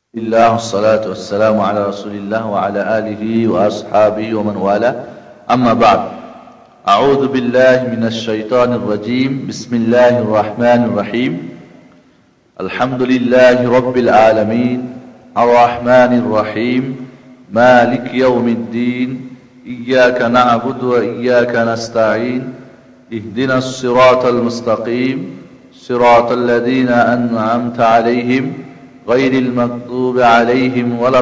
الله والصلاة والسلام على رسول الله وعلى آله وأصحابه ومن والاه أما بعد أعوذ بالله من الشيطان الرجيم بسم الله الرحمن الرحيم الحمد لله رب العالمين الرحمن الرحيم مالك يوم الدين إياك نعبد وإياك نستعين اهدنا الصراط المستقيم صراط الذين أنعمت عليهم غير المغضوب عليهم ولا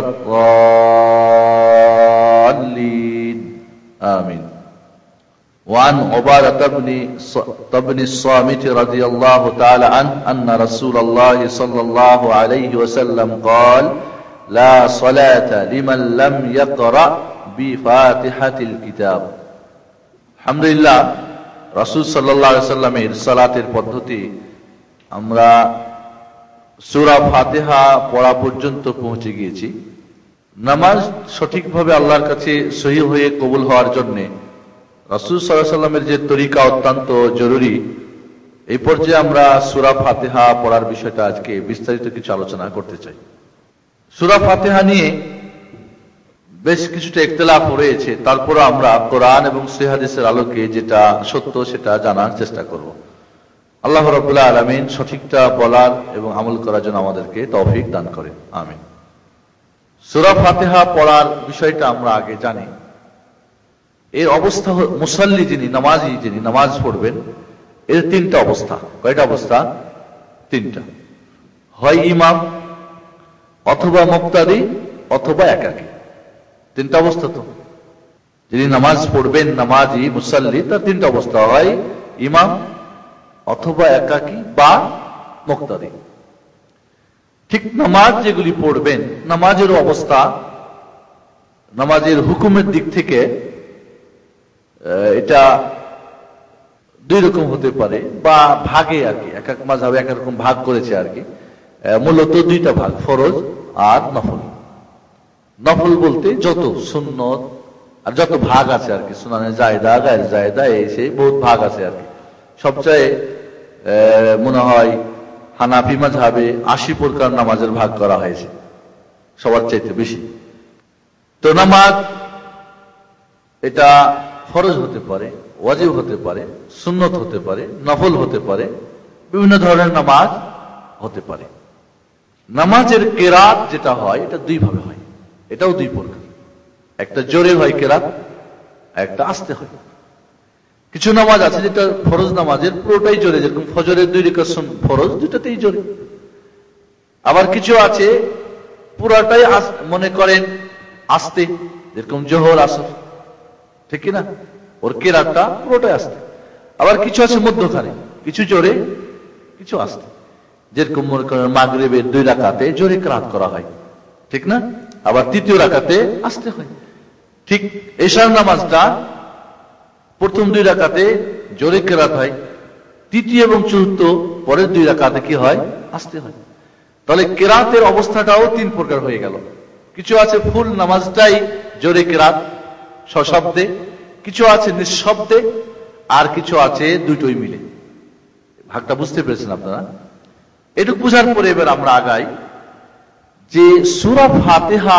الضالين آمين. وعن عبادة بن الصامت رضي الله تعالى عنه أن رسول الله صلى الله عليه وسلم قال لا صلاة لمن لم يقرأ بفاتحة الكتاب. الحمد لله রাসূল সাল্লাল্লাহু আলাইহি ওয়াসাল্লামের সালাতের পদ্ধতি আমরা সূরা ফাতিহা পড়া পর্যন্ত পৌঁছে গিয়েছি। নামাজ সঠিকভাবে আল্লাহর কাছে সহিহ হয়ে কবুল হওয়ার জন্য রাসূল সাল্লাল্লাহু আলাইহি ওয়াসাল্লামের যে তরিকা অত্যন্ত জরুরি। এই পর্যায়ে আমরা সূরা ফাতিহা পড়ার বিষয়টা আজকে বিস্তারিত কিছু আলোচনা করতে চাই। সূরা ফাতিহা নিয়ে বেশ কিছুটা ইখতিলাফ রয়েছে, তারপরে আমরা কোরআন এবং সহিহ হাদিসের আলোকে যেটা সত্য সেটা জানার চেষ্টা করব। আল্লাহ রাব্বুল আলামিন সঠিকটা বলার এবং আমল করার জন্য আমাদেরকে তৌফিক দান করেন, আমিন। সূরা ফাতিহা পড়ার বিষয়টা আমরা আগে জানি। এর অবস্থা মুসাল্লি যিনি নামাজি যিনি নামাজ পড়বেন এর তিনটা অবস্থা। কয়টা অবস্থা? তিনটা। হয় ইমাম অথবা মুক্তাদি অথবা একাকী। তিনটা অবস্থা। তো যিনি নামাজ পড়বেন নামাজি মুসাল্লি তার তিনটা অবস্থা, হয় ইমাম অথবা একাকী বা মুক্তাদি। ঠিক নামাজ যেগুলি পড়বেন নামাজের অবস্থা নামাজের হুকুমের দিক থেকে এটা দুই রকম হতে পারে বা ভাগে আর কি, এক এক মাযহাবে এক রকম ভাগ করেছে আর কি। মূলত দুইটা ভাগ, ফরজ আর নফল। নফল বলতে যত সুন্নত আর যত ভাগ আছে আর কি, সুনানে জায়েদা গায়র জায়েদা এই সেই বহুত ভাগ আছে আর কি। সবচেয়ে মনে হয় হানাফি মাযহাবে ৮০ প্রকার নামাজের ভাগ করা হয়েছে, সবার চাইতে বেশি। তো নামাজ এটা ফরজ হতে পারে, ওয়াজিব হতে পারে, সুন্নত হতে পারে, নফল হতে পারে, বিভিন্ন ধরনের নামাজ হতে পারে। নামাজের কেরাত যেটা হয় এটা দুই ভাবে হয়, এটাও দুই প্রকার। একটা জোরে হয় কেরাত, একটা আস্তে হয়। কিছু নামাজ আছে যেটা ফরজ নামাজের পুরোটাই জোরে, যেরকম ফজরের 2 রাকাত ফরজ দুটাতেই জোরে। আবার কিছু আছে পুরাটাই মনে করেন আস্তে, যেরকম জোহর আসর, ঠিক না, ওর কেরাতটা পুরোটাই আস্তে। আবার কিছু আছে মধ্যখানে, কিছু জোরে কিছু আস্তে, যেরকম মনে করেন মাগরিবের 2 রাকাতে জোরে কেরাত করা হয়, ঠিক না, আবার 3য় রাকাতে আস্তে হয়। ঠিক এশার নামাজটা প্রথম 2 রাকাতে জোরে কেরাত হয়, 3য় এবং 4র্থ পরের 2 রাকাতে কি হয়? আস্তে হয়। তাহলে কেরাতের অবস্থাটাও 3 প্রকার হয়ে গেল। কিছু আছে ফুল নামাজটাই জোরে কেরাত সশব্দে, কিছু আছে নিঃশব্দে, আর কিছু আছে দুটোই মিলে। ভাগটা বুঝতে পেরেছেন আপনারা? এটুকু বুঝার পরে এবার আমরা আগাই যে সূরা ফাতিহা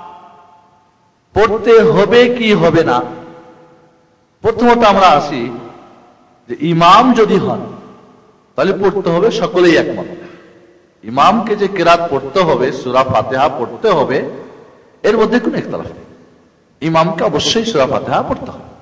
পড়তে হবে কি হবে না। প্রথমত আমরা আসি যে ইমাম যদি হন তাহলে পড়তে হবে, সকলেই একমত। ইমামকে যে কেরাত পড়তে হবে, সূরা ফাতিহা পড়তে হবে, এর মধ্যে কোনো ইখতিলাফ নেই। ইমামকে অবশ্যই সূরা ফাতিহা পড়তে হবে।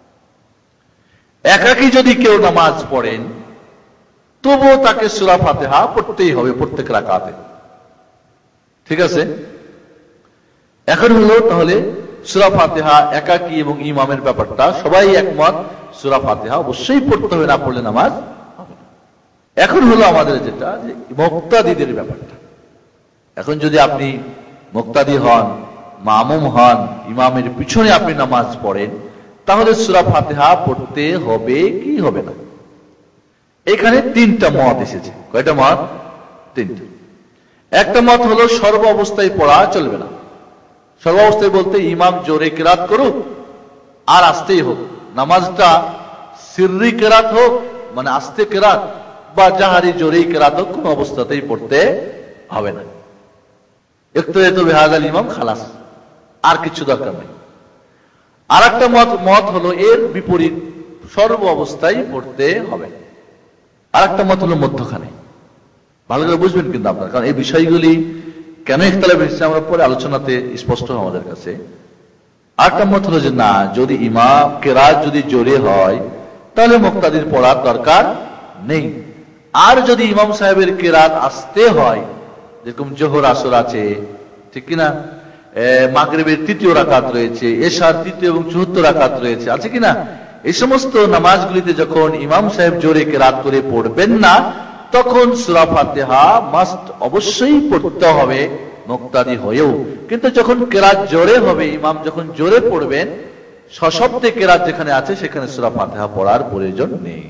একাকী যদি কেউ নামাজ পড়েন তবুও তাকে সূরা ফাতিহা পড়তেই হবে প্রত্যেক রাকাতে, ঠিক আছে। এখন হলো তাহলে সূরা ফাতিহা একাকী এবং ইমামের ব্যাপারটা সবাই একমত, সূরা ফাতিহা অবশ্যই পড়তে হবে, না পড়লে নামাজ হবে না। এখন হলো আমাদের যেটা যে মুক্তাদিদের ব্যাপারটা। এখন যদি আপনি মুক্তাদি হন, মামুম হন, ইমামের পিছনে আপনি নামাজ পড়েন, তাহলে সূরা ফাতিহা পড়তে হবে কি হবে না। এখানে 3টা মত এসেছে। কয়টা মত? 3টা। একটা মত হলো সর্ব অবস্থায় পড়া চলবে না। সর্বাবস্থায় বলতে ইমাম জোরে কেরাত করুক আর আস্তেই হোক, নামাজটা সিররি কেরাত হোক মানে আস্তে কেরাত, বা জাহারি জোরেই কেরাত হোক, কোন অবস্থাতেই পড়তে হবে না। ইক্তাদাইতু বিহাযাল ইমাম, খালাস, আর কিছু দরকার নেই। আর একটা মত হলো এর বিপরীত, সর্ব অবস্থায় পড়তে হবে। আর একটা মত হলো মধ্যখানে। ভালো করে বুঝবেন কিন্তু আপনার, কারণ এই বিষয়গুলি কেন ইখতিলাফ হয়েছে আমরা পরে আলোচনাতে স্পষ্ট আমাদের কাছে। আর একটা মত হলো যে না, যদি ইমাম কেরাত যদি জোরে হয় তাহলে মুক্তাদির পড়ার দরকার নেই। আর যদি ইমাম সাহেবের কেরাত আসতে হয়, যেরকম জোহর আসর আছে, ঠিক কিনা, মাগরিবের তৃতীয় রাকাত রয়েছে, এশার তৃতীয় এবং চতুর্থ রাকাত রয়েছে, আছে কিনা, এই সমস্ত নামাজগুলিতে যখন ইমাম সাহেব জোরে কেরাত করে পড়বেন না, তখন সূরা ফাতিহা মাস্ট অবশ্যই পড়তে হবে মুক্তাদি হয়েও। কিন্তু যখন কেরাত জোরে হবে, ইমাম যখন জোরে পড়বেন, সশব্দে কেরাত যেখানে আছে সেখানে সূরা ফাতিহা পড়ার প্রয়োজন নেই।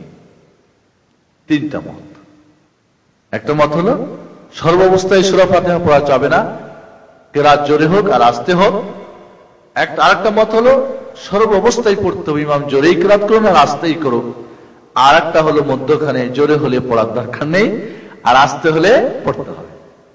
তিনটা মত। একটা মত হলো সর্বাবস্থায় সূরা ফাতিহা পড়া যাবে না, কেরাত জোরে হোক আর আস্তে হোক। আরেকটা মত হলো সর্বাবস্থায় পড়তে হবে, ইমাম জোরেই কেরাত করুন আর আস্তেই করুন। আর একটা হলো মধ্যখানে, জোরে হলে পড়ার দরকার নেই আর আস্তে হলে পড়তে হবে।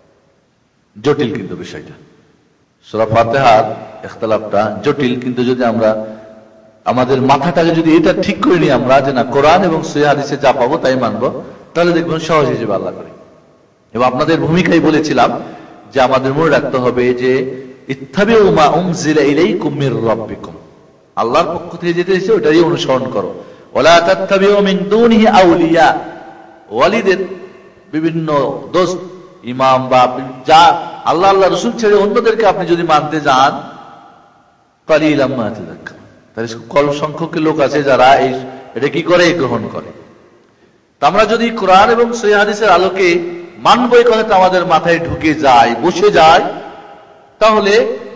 জটিল কিন্তু বিষয়টা, সূরা ফাতিহার ইখতিলাফটা জটিল। কিন্তু যদি আমরা আমাদের মাথাটাকে যদি এটা ঠিক করে নিই আমরা, যে না কোরআন এবং সহিহ হাদিসে যা পাবো তাই মানবো, তাহলে দেখবেন সহজ হয়ে যাবে আল্লাহ করে। এবং আপনাদের ভূমিকায় বলেছিলাম যে আমাদের মনে রাখতে হবে যে ইত্তাবিউ মা উনজিলা ইলাইকুম মির রাব্বিকুম, আল্লাহর পক্ষ থেকে যেটা এসেছে ওটারই অনুসরণ করো। ওয়ালা তাত্তাবিউ মিন দুনিহি আউলিয়া, ওয়ালিদের বিভিন্ন দোস্ত, ইমাম বা যা আল্লাহ রাসূল ছেড়ে অন্যদেরকে আপনি যদি মানতে যান, কালিলাম মা তাযাক্কারুন, তাহলে কম সংখ্যক লোক আছে যারা এটা কি করে, গ্রহণ করে। তা আমরা যদি কোরআন এবং সহিহ হাদিসের আলোকে মানব, এই কথাটা আমাদের মাথায় ঢুকে যায়, বসে যায়, তাহলে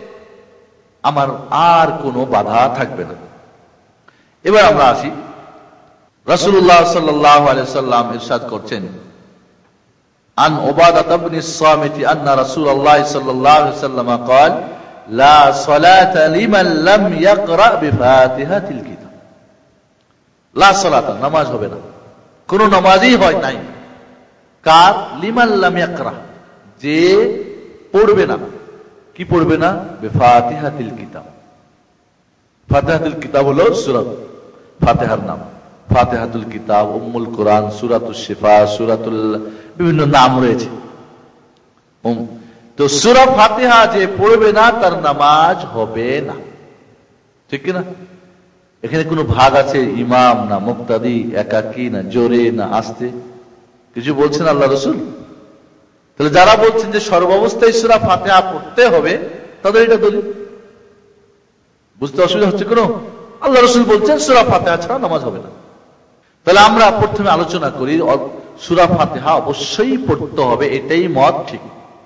আমার আর কোনো বাধা থাকবে না। এবার আমরা আসি, রাসূলুল্লাহ সাল্লাল্লাহু আলাইহি ওয়াসাল্লাম ইরশাদ করছেন, আন উবাদাহ ইবনে সামিত আন্না রাসূলুল্লাহ সাল্লাল্লাহু আলাইহি ওয়াসাল্লাম قال لا صلاة لمن لم يقرأ بفاتحة الكتاب। লা সালাত, নামাজ হবে না, কোন নামাজই হয় নাই, কার, লিমান লাম ইয়াকরা, যে পড়বে না, কি পড়বে না, বিফাতিহাতিল কিতাব। ফাতিহাতুল কিতাব হলো সূরা ফাতিহার নাম। ফাতিহাতুল কিতাব, উম্মুল কোরআন, সূরাতুশ শিফা, সূরাতুল বিভিন্ন নাম রয়েছে। তো সূরা ফাতিহা যে পড়বে না তার নামাজ হবে না, ঠিক কি না? এখানে কোনো ভাগ আছে, ইমাম না মুক্তাদি, একাকী না জোরে না আস্তে, কিছু বলছেন আল্লাহ রাসূল? তাহলে যারা বলছেন যে সর্বাবস্থায় সূরা ফাতিহা পড়তে হবে, তাদের এটা দলিল। বুঝতে অসুবিধা হচ্ছে কোনো? আল্লাহ রাসূল বলছেন সূরা ফাতিহা ছাড়া নামাজ হবে না। তাহলে আমরা প্রথমে আলোচনা করি, সূরা ফাতিহা অবশ্যই পড়তে হবে, এটাই মত ঠিক।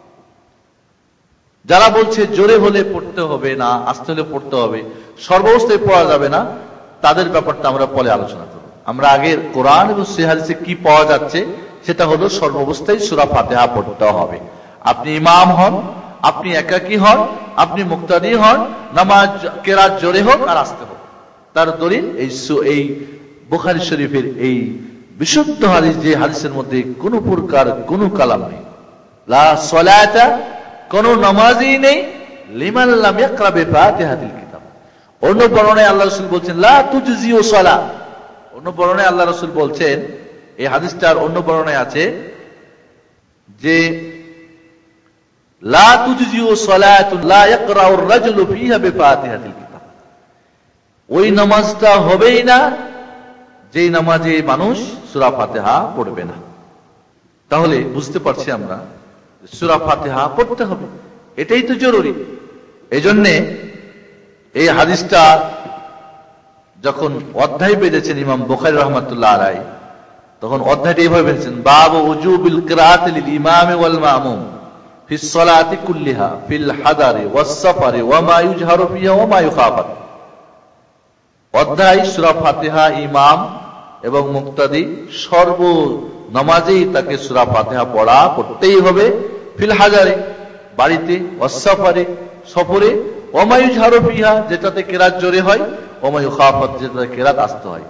যারা বলছে জোরে হলে পড়তে হবে না, আস্তে হলে পড়তে হবে, সর্বাবস্থায় পড়া যাবে না, তাদের ব্যাপারটা আমরা পরে আলোচনা করব। আমরা আগে কোরআন এবং সহিহ হাদিসে কি পাওয়া যাচ্ছে সেটা হলো সর্বাবস্থায় সূরা ফাতিহা পড়তে হবে। আপনি ইমাম হন, আপনি একাকী হন, আপনি মুক্তাদি হন, নামাজ কেরাত জোরে হোক আর আস্তে হোক, তার দলিল এই বুখারী শরীফের এই বিশুদ্ধ হাদিস, যে হাদিসের মধ্যে কোনো প্রকার কোনো কালাম নেই। লা সালাতা, কোন নামাজই নেই, লিমান লাম ইয়াকরা বিফাতিহাতিল কিতাব। অন্য বর্ণনায় আল্লাহ রাসূল বলছেন লা তুজজিউ সালাহ। অন্য বর্ণনায় আল্লাহ রাসূল বলছেন, এই হাদিসটার অন্য বর্ণনায় আছে যে লা তুজজিউ সালাতু লা ইয়াকরাউ আর-রাজুলু ফিহা বিফাতিহাতিল কিতাব। ওই নামাজটা হবেই না যেই নামাজে মানুষ সূরা ফাতিহা পড়বে না। তাহলে বুঝতে পারছি আমরা সূরা ফাতিহা পড়তে হবে, এটাই তো জরুরি। এই জন্যে এই হাদিসটা যখন অধ্যায় বেঁধেছেন ইমাম বুখারী রাহমাতুল্লাহ আলাইহি, তখন অধ্যায়টা এইভাবে বেঁধেছেন, বাবু উজুবিল কিরাআতি লিল ইমাম ওয়াল মামুম ফিস সালাতি কুল্লিহা ফিল হাদারি ওয়াস সাফারি ওয়া মা ইউজহারু ফিহা ওয়া মা ইউখাফাত। অধ্যায় সূরা ফাতিহা ইমাম এবং মুক্তাদি সর্ব নামাজেই তাকে সূরা ফাতিহা পড়া পড়তেই হবে, ফিল হাজারে বাড়িতে, ওয়াস সাফারি সফরে, ওয়া মা ইউজহারু ফিহা যেটাতে কেরাত জোরে হয়, ওয়া মা ইউখাফাত যেটাতে কেরাত আস্তে হয়।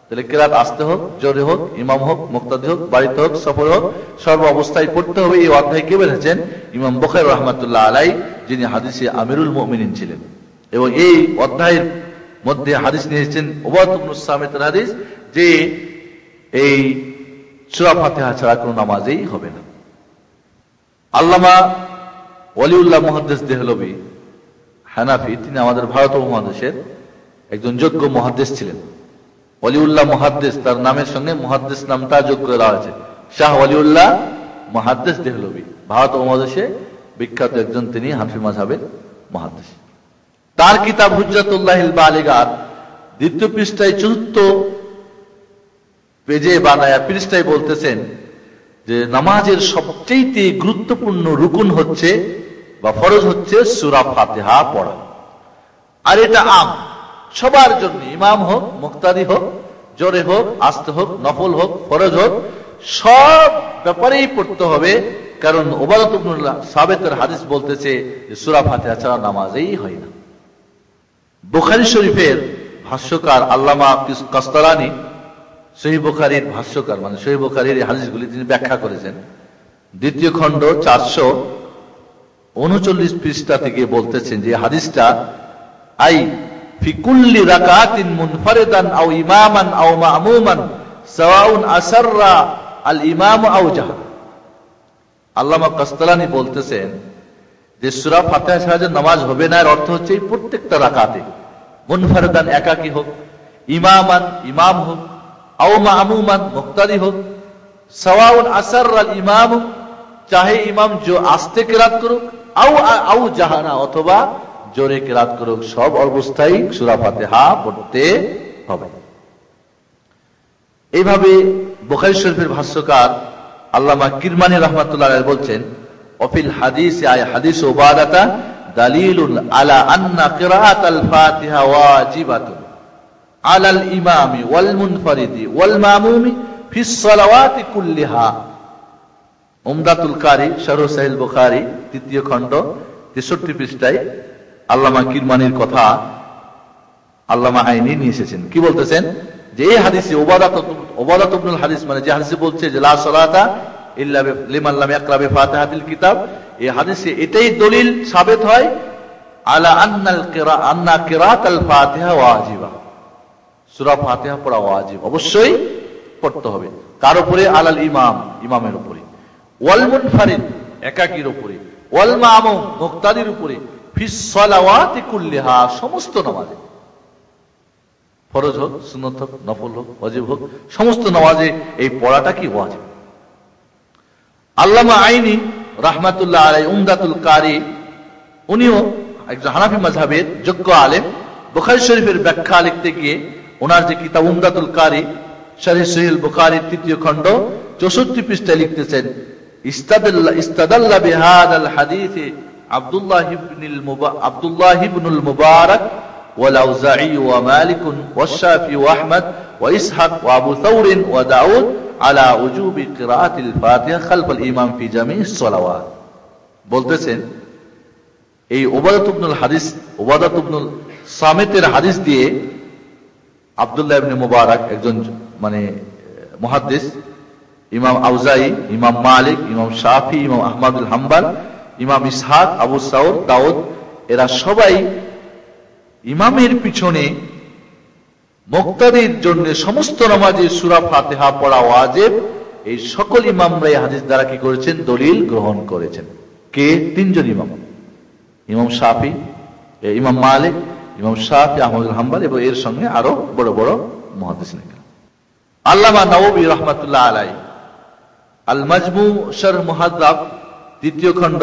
তাহলে কেরাত আসতে হোক, জোরে হোক, ইমাম হোক, মুক্তাদি হোক, বাড়িতে হোক, সফর হোক, সর্ব অবস্থায় পড়তে হবে। এই অধ্যায় কে বলেছেন? ইমাম বুখারী রাহমাতুল্লাহ আলাইহি, যিনি হাদিসে আমিরুল মুমিনিন ছিলেন। এবং এই অধ্যায়ের মধ্যে হাদিস নিয়েছেন উবাদা ইবনে সামিতের হাদিস, যে এই সূরা ফাতিহা ছাড়া কোনো নামাজই হবে না। আল্লামা ওয়ালিউল্লাহ মুহাদ্দিস দেহলভী হানাফি, তিনি আমাদের ভারত উপমহাদেশের একজন যোগ্য মুহাদ্দিস ছিলেন। ওয়ালিউল্লাহ মুহাদ্দিস, তার নামের সঙ্গে মুহাদ্দিস নামটা যোগ করে দেওয়া হয়েছে। শাহ ওয়ালিউল্লাহ মুহাদ্দিস দেহলভী, ভারত উপমহাদেশে বিখ্যাত একজন তিনি হানফি মাযহাবের মুহাদ্দিস। তার কিতাব হুজ্জাতুল্লাহিল বালিগাত দ্বিতীয় পৃষ্ঠায় ৪৪ পেজে বানায়া পৃষ্ঠায় বলতেছেন যে নামাজের সবচেয়ে গুরুত্বপূর্ণ রুকুন হচ্ছে বা ফরজ হচ্ছে সূরা ফাতিহা পড়া। আর এটা আম সবার জন্য, ইমাম হোক, মুক্তাদি হোক, জোরে হোক, আস্তে হোক, নফল হোক, ফরজ হোক, সব ব্যাপারেই পড়তে হবে। কারণ উবাদা ইবনে সামিতের হাদিস বলতেছে যে সূরা ফাতিহা ছাড়া নামাজই হয় না। বুখারী শরীফের ভাষ্যকার আল্লামা কাসতালানী, সহিহ বুখারীর ভাষ্যকার, মানে সহিহ বুখারীর এই হাদিসগুলি তিনি ব্যাখ্যা করেছেন। দ্বিতীয় খণ্ড 439 পৃষ্ঠা থেকে বলতেছেন যে হাদিসটা আই ফি কুল্লি রাকাতিন মুনফারিদান আও ইমামান আও মা'মুমান সাওয়াউন আসাররা আল ইমাম আও জাহর। আল্লামা কাসতালানী বলতেছেন যে সূরা ফাতিহা ছাড়া যে নামাজ হবে না, এর অর্থ হচ্ছে এই প্রত্যেকটা রাকাতে, মুনফারিদান একাকী হোক, ইমামান ইমাম হোক, আও মা'মুমান মুক্তাদি হোক, সাওয়াউন আসাররা আল ইমাম, চাহে ইমাম আস্তে কিরাত করুক, আও জাহারা অথবা জোরে কিরাত করুক, সব অবস্থায় সূরা ফাতিহা পড়তে হবে। এইভাবে বুখারী শরীফের ভাষ্যকার আল্লামা কিরমানী রাহমাতুল্লাহ আলাইহি বলছেন, ওয়াফিল হাদিসে আয় হাদিস উবাদাতা দালিলুন আলা আন্না কিরাআতাল ফাতিহা ওয়াজিবাতুন আলাল ইমামি ওয়াল মুনফারিদি ওয়াল মামুমি ফিস সালাওয়াতি কুল্লিহা। উমদাতুল কারি শারহ সাহিহ বুখারী তৃতীয় খণ্ড 63 পৃষ্ঠায় আল্লামা কিরমানির কথা আল্লামা আইনি নিয়ে এসেছেন। কি বলতেছেন? যে এই হাদিসে উবাদা ইবনুল হাদিস, মানে যে হাদিসে বলছে যে লা সালাতা ইল্লা লিমান লাম ইয়াকরা বিফাতিহাতিল কিতাব, এই হাদিসে এটাই দলিল সাবিত হয় আলা আন্না কিরাআতাল ফাতিহা ওয়াজিবা, সূরা ফাতিহা পড়া ওয়াজিব, অবশ্যই পড়তে হবে। কার উপরে? আলাল ইমাম, ইমামের উপরে, ওয়াল মুনফারিদ একাকীর উপরে, ওয়াল মামুম মুক্তাদির উপরে, ফিস সালাওয়াতি কুল্লিহা সমস্ত নামাজে, ফরজ হোক, সুন্নত হোক, নফল হোক, ওয়াজিব হোক, সমস্ত নামাজে এই পড়াটা কি ওয়াজিব। আল্লামা আইনি রাহমাতুল্লাহ আলাইহি উমদাতুল কারি, উনিও একজন হানাফি মাযহাবের যোগ্য আলেম। বুখারী শরীফের ব্যাখ্যা লিখতে গিয়ে ওনার যে কিতাব উমদাতুল কারি শারহ সহিহ বুখারীর তৃতীয় খণ্ড 64 পৃষ্ঠায় লিখতেছেন, ইস্তাদাল্লা বিহাদাল হাদিসে আব্দুল্লাহ ইবনুল মুবারাক ওয়াল আউজাঈ ওয়া মালিক ওয়া শাফি ওয়া আহমদ ওয়া ইসহাক ওয়া আবু থাওর ওয়া দাউদ আলা উজুবি কিরাআতিল ফাতিহা খালফাল ইমাম ফি জামি'is সালাওয়াত। বলতেছেন এই উবাদা ইবনুল সামিতের হাদিস দিয়ে আব্দুল্লাহ ইবনে মুবারাক একজন মানে মুহাদ্দিস, ইমাম আউজাঈ, ইমাম মালিক, ইমাম শাফি, ইমাম আহমদ বিন হাম্বল, ইমাম ইসহাক, আবু সাউর, দাউদ, এরা সবাই ইমামের পিছনে মুক্তাদির জন্য সমস্ত নামাজে সূরা ফাতিহা পড়া ওয়াজিব, এই সকল ইমামরা এই হাদিস দ্বারা কি করেছেন? দলিল গ্রহণ করেছেন। কে? তিনজন ইমাম, ইমাম শাফি, ইমাম মালিক, ইমাম শাফি, আহমদ বিন হাম্বল এবং এর সঙ্গে আরো বড় বড় মুহাদ্দিসিন। আল্লামা নওবী রাহমাতুল্লাহ আলাইহি আল মাজমু শারহ মুহাদ্দাব তৃতীয় খণ্ড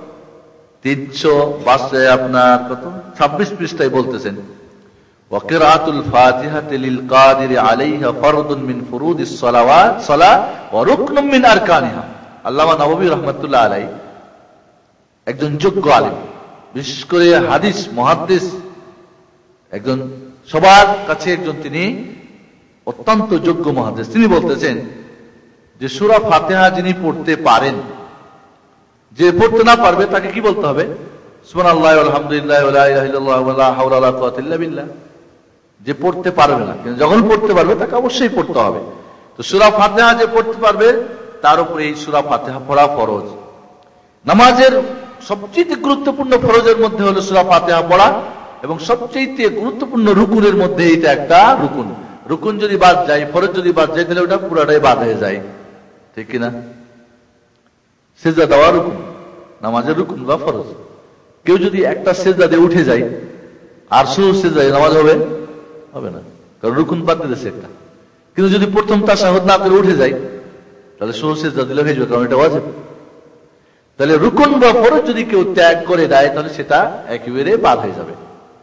26 পৃষ্ঠায় বলতেছেন, ওয়া কিরাআতুল ফাতিহাতি লিল কাদিরি আলাইহা ফরদুন মিন ফুরুদিস সালাওয়াত সালাহ ওয়া রুকনুম মিন আরকানিহা। আল্লামা নওবী রাহমাতুল্লাহ আলাইহি একজন যোগ্য আলেম, বিশেষ করে হাদিস মুহাদ্দিস, একজন সবার কাছে একজন তিনি অত্যন্ত যোগ্য মুহাদ্দিস। তিনি বলতেছেন যে সূরা ফাতিহা যিনি পড়তে পারেন, যে পড়তে না পারবে তাকে কি বলতে হবে? সুবহানাল্লাহি ওয়া আলহামদুলিল্লাহি ওয়া লা ইলাহা ইল্লাল্লাহু ওয়া লা হাওলা ওয়া লা কুওয়াতা ইল্লা বিল্লাহ। যে পড়তে পারবে না, কিন্তু যখন পড়তে পারবে তাকে অবশ্যই পড়তে হবে। তো সূরা ফাতিহা যে পড়তে পারবে তার উপরে এই সূরা ফাতিহা পড়া ফরজ। নামাজের সবচেয়ে গুরুত্বপূর্ণ ফরজের মধ্যে হলো সূরা ফাতিহা পড়া, এবং সবচেয়ে গুরুত্বপূর্ণ রুকুনের মধ্যে এটা একটা রুকুন। রুকুন যদি বাদ যায়, ফরজ যদি বাদ যায়, তাহলে ওটা পুরাটাই বাদ হয়ে যায়, ঠিক কিনা? সিজদা দেওয়া রুকুন, নামাজের রুকুন বা ফরজ। কেউ যদি একটা সিজদা দিয়ে উঠে যায় আর শুধু সিজদা নামাজ হবে হবে না, কারণ রুকুন বাদ দিয়েছে একটা। কিন্তু যদি প্রথম তাশাহুদ না করে উঠে যায়, তাহলে শুধু সিজদা দিলে হয়ে যাবে, কারণ এটা ওয়াজিব। তাহলে রুকুন বা ফরজ যদি কেউ ত্যাগ করে দেয়, তাহলে সেটা একেবারে বাদ হয়ে যাবে।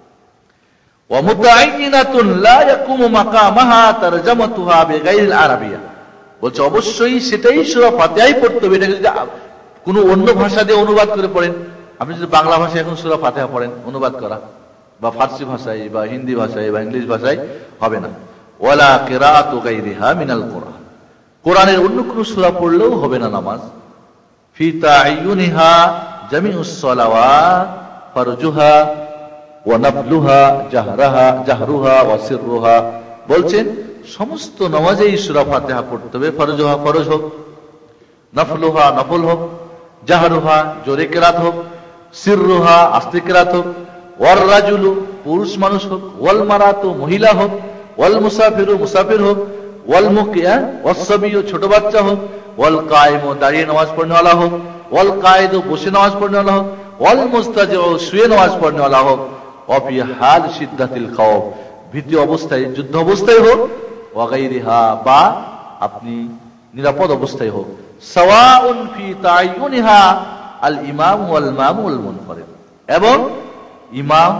বলছে অবশ্যই সেটাই সূরা ফাতিহাই পড়তে হবে। এটাকে যদি কোন অন্য ভাষা দিয়ে অনুবাদ করে পড়েন, আপনি যদি বাংলা ভাষায় এখন সূরা ফাতিহা পড়েন অনুবাদ করা, বা ফার্সি ভাষায় বা হিন্দি ভাষায় বা ইংলিশ ভাষায়, হবে না। ওয়ালা কিরাআতু গায়রিহা মিনাল কুরআন, কোরআনের অন্য কোন সূরা পড়লেও হবে না নামাজ। ফি তা'য়ুনিহা জামিউস সালাওয়াত ফারজুহা ওয়া নাফলুহা জাহরুহা ওয়া সিররুহা, বলছেন সমস্ত নামাজেই সূরা ফাতিহা পড়তে হবে। ফরজুহা ফরজ হোক, নফলুহা নফল হোক, জাহরুহা জোরে কেরাত হোক, সিররুহা আস্তে কেরাত হোক, ওয়ার রাজুলু পুরুষ মানুষ হোক, ওয়াল মারাতু মহিলা হোক, ওয়াল মুসাফিরু মুসাফির হোক, ওয়াল মুকিয়া ওয়াসসাবিয়ু ছোট বাচ্চা হোক, ওয়াল কায়েমু দাঁড়িয়ে নামাজ পড়নেওয়ালা হোক, ওয়াল কায়েদু বসে নামাজ পড়নেওয়ালা হোক, ওয়াল মুস্তাজিউ শুয়ে নামাজ পড়নেওয়ালা হোক, অফি হাল শিদ্দাতিল খাওফ ভীতি অবস্থায়, যুদ্ধ অবস্থায় হোক, ওয়া গায়রিহা বা আপনি নিরাপদ অবস্থায় হোক, সাওয়াউন ফি তা'য়ুনিহা আল ইমাম ওয়াল মামুল মুনফারিদ, এবং ইমাম,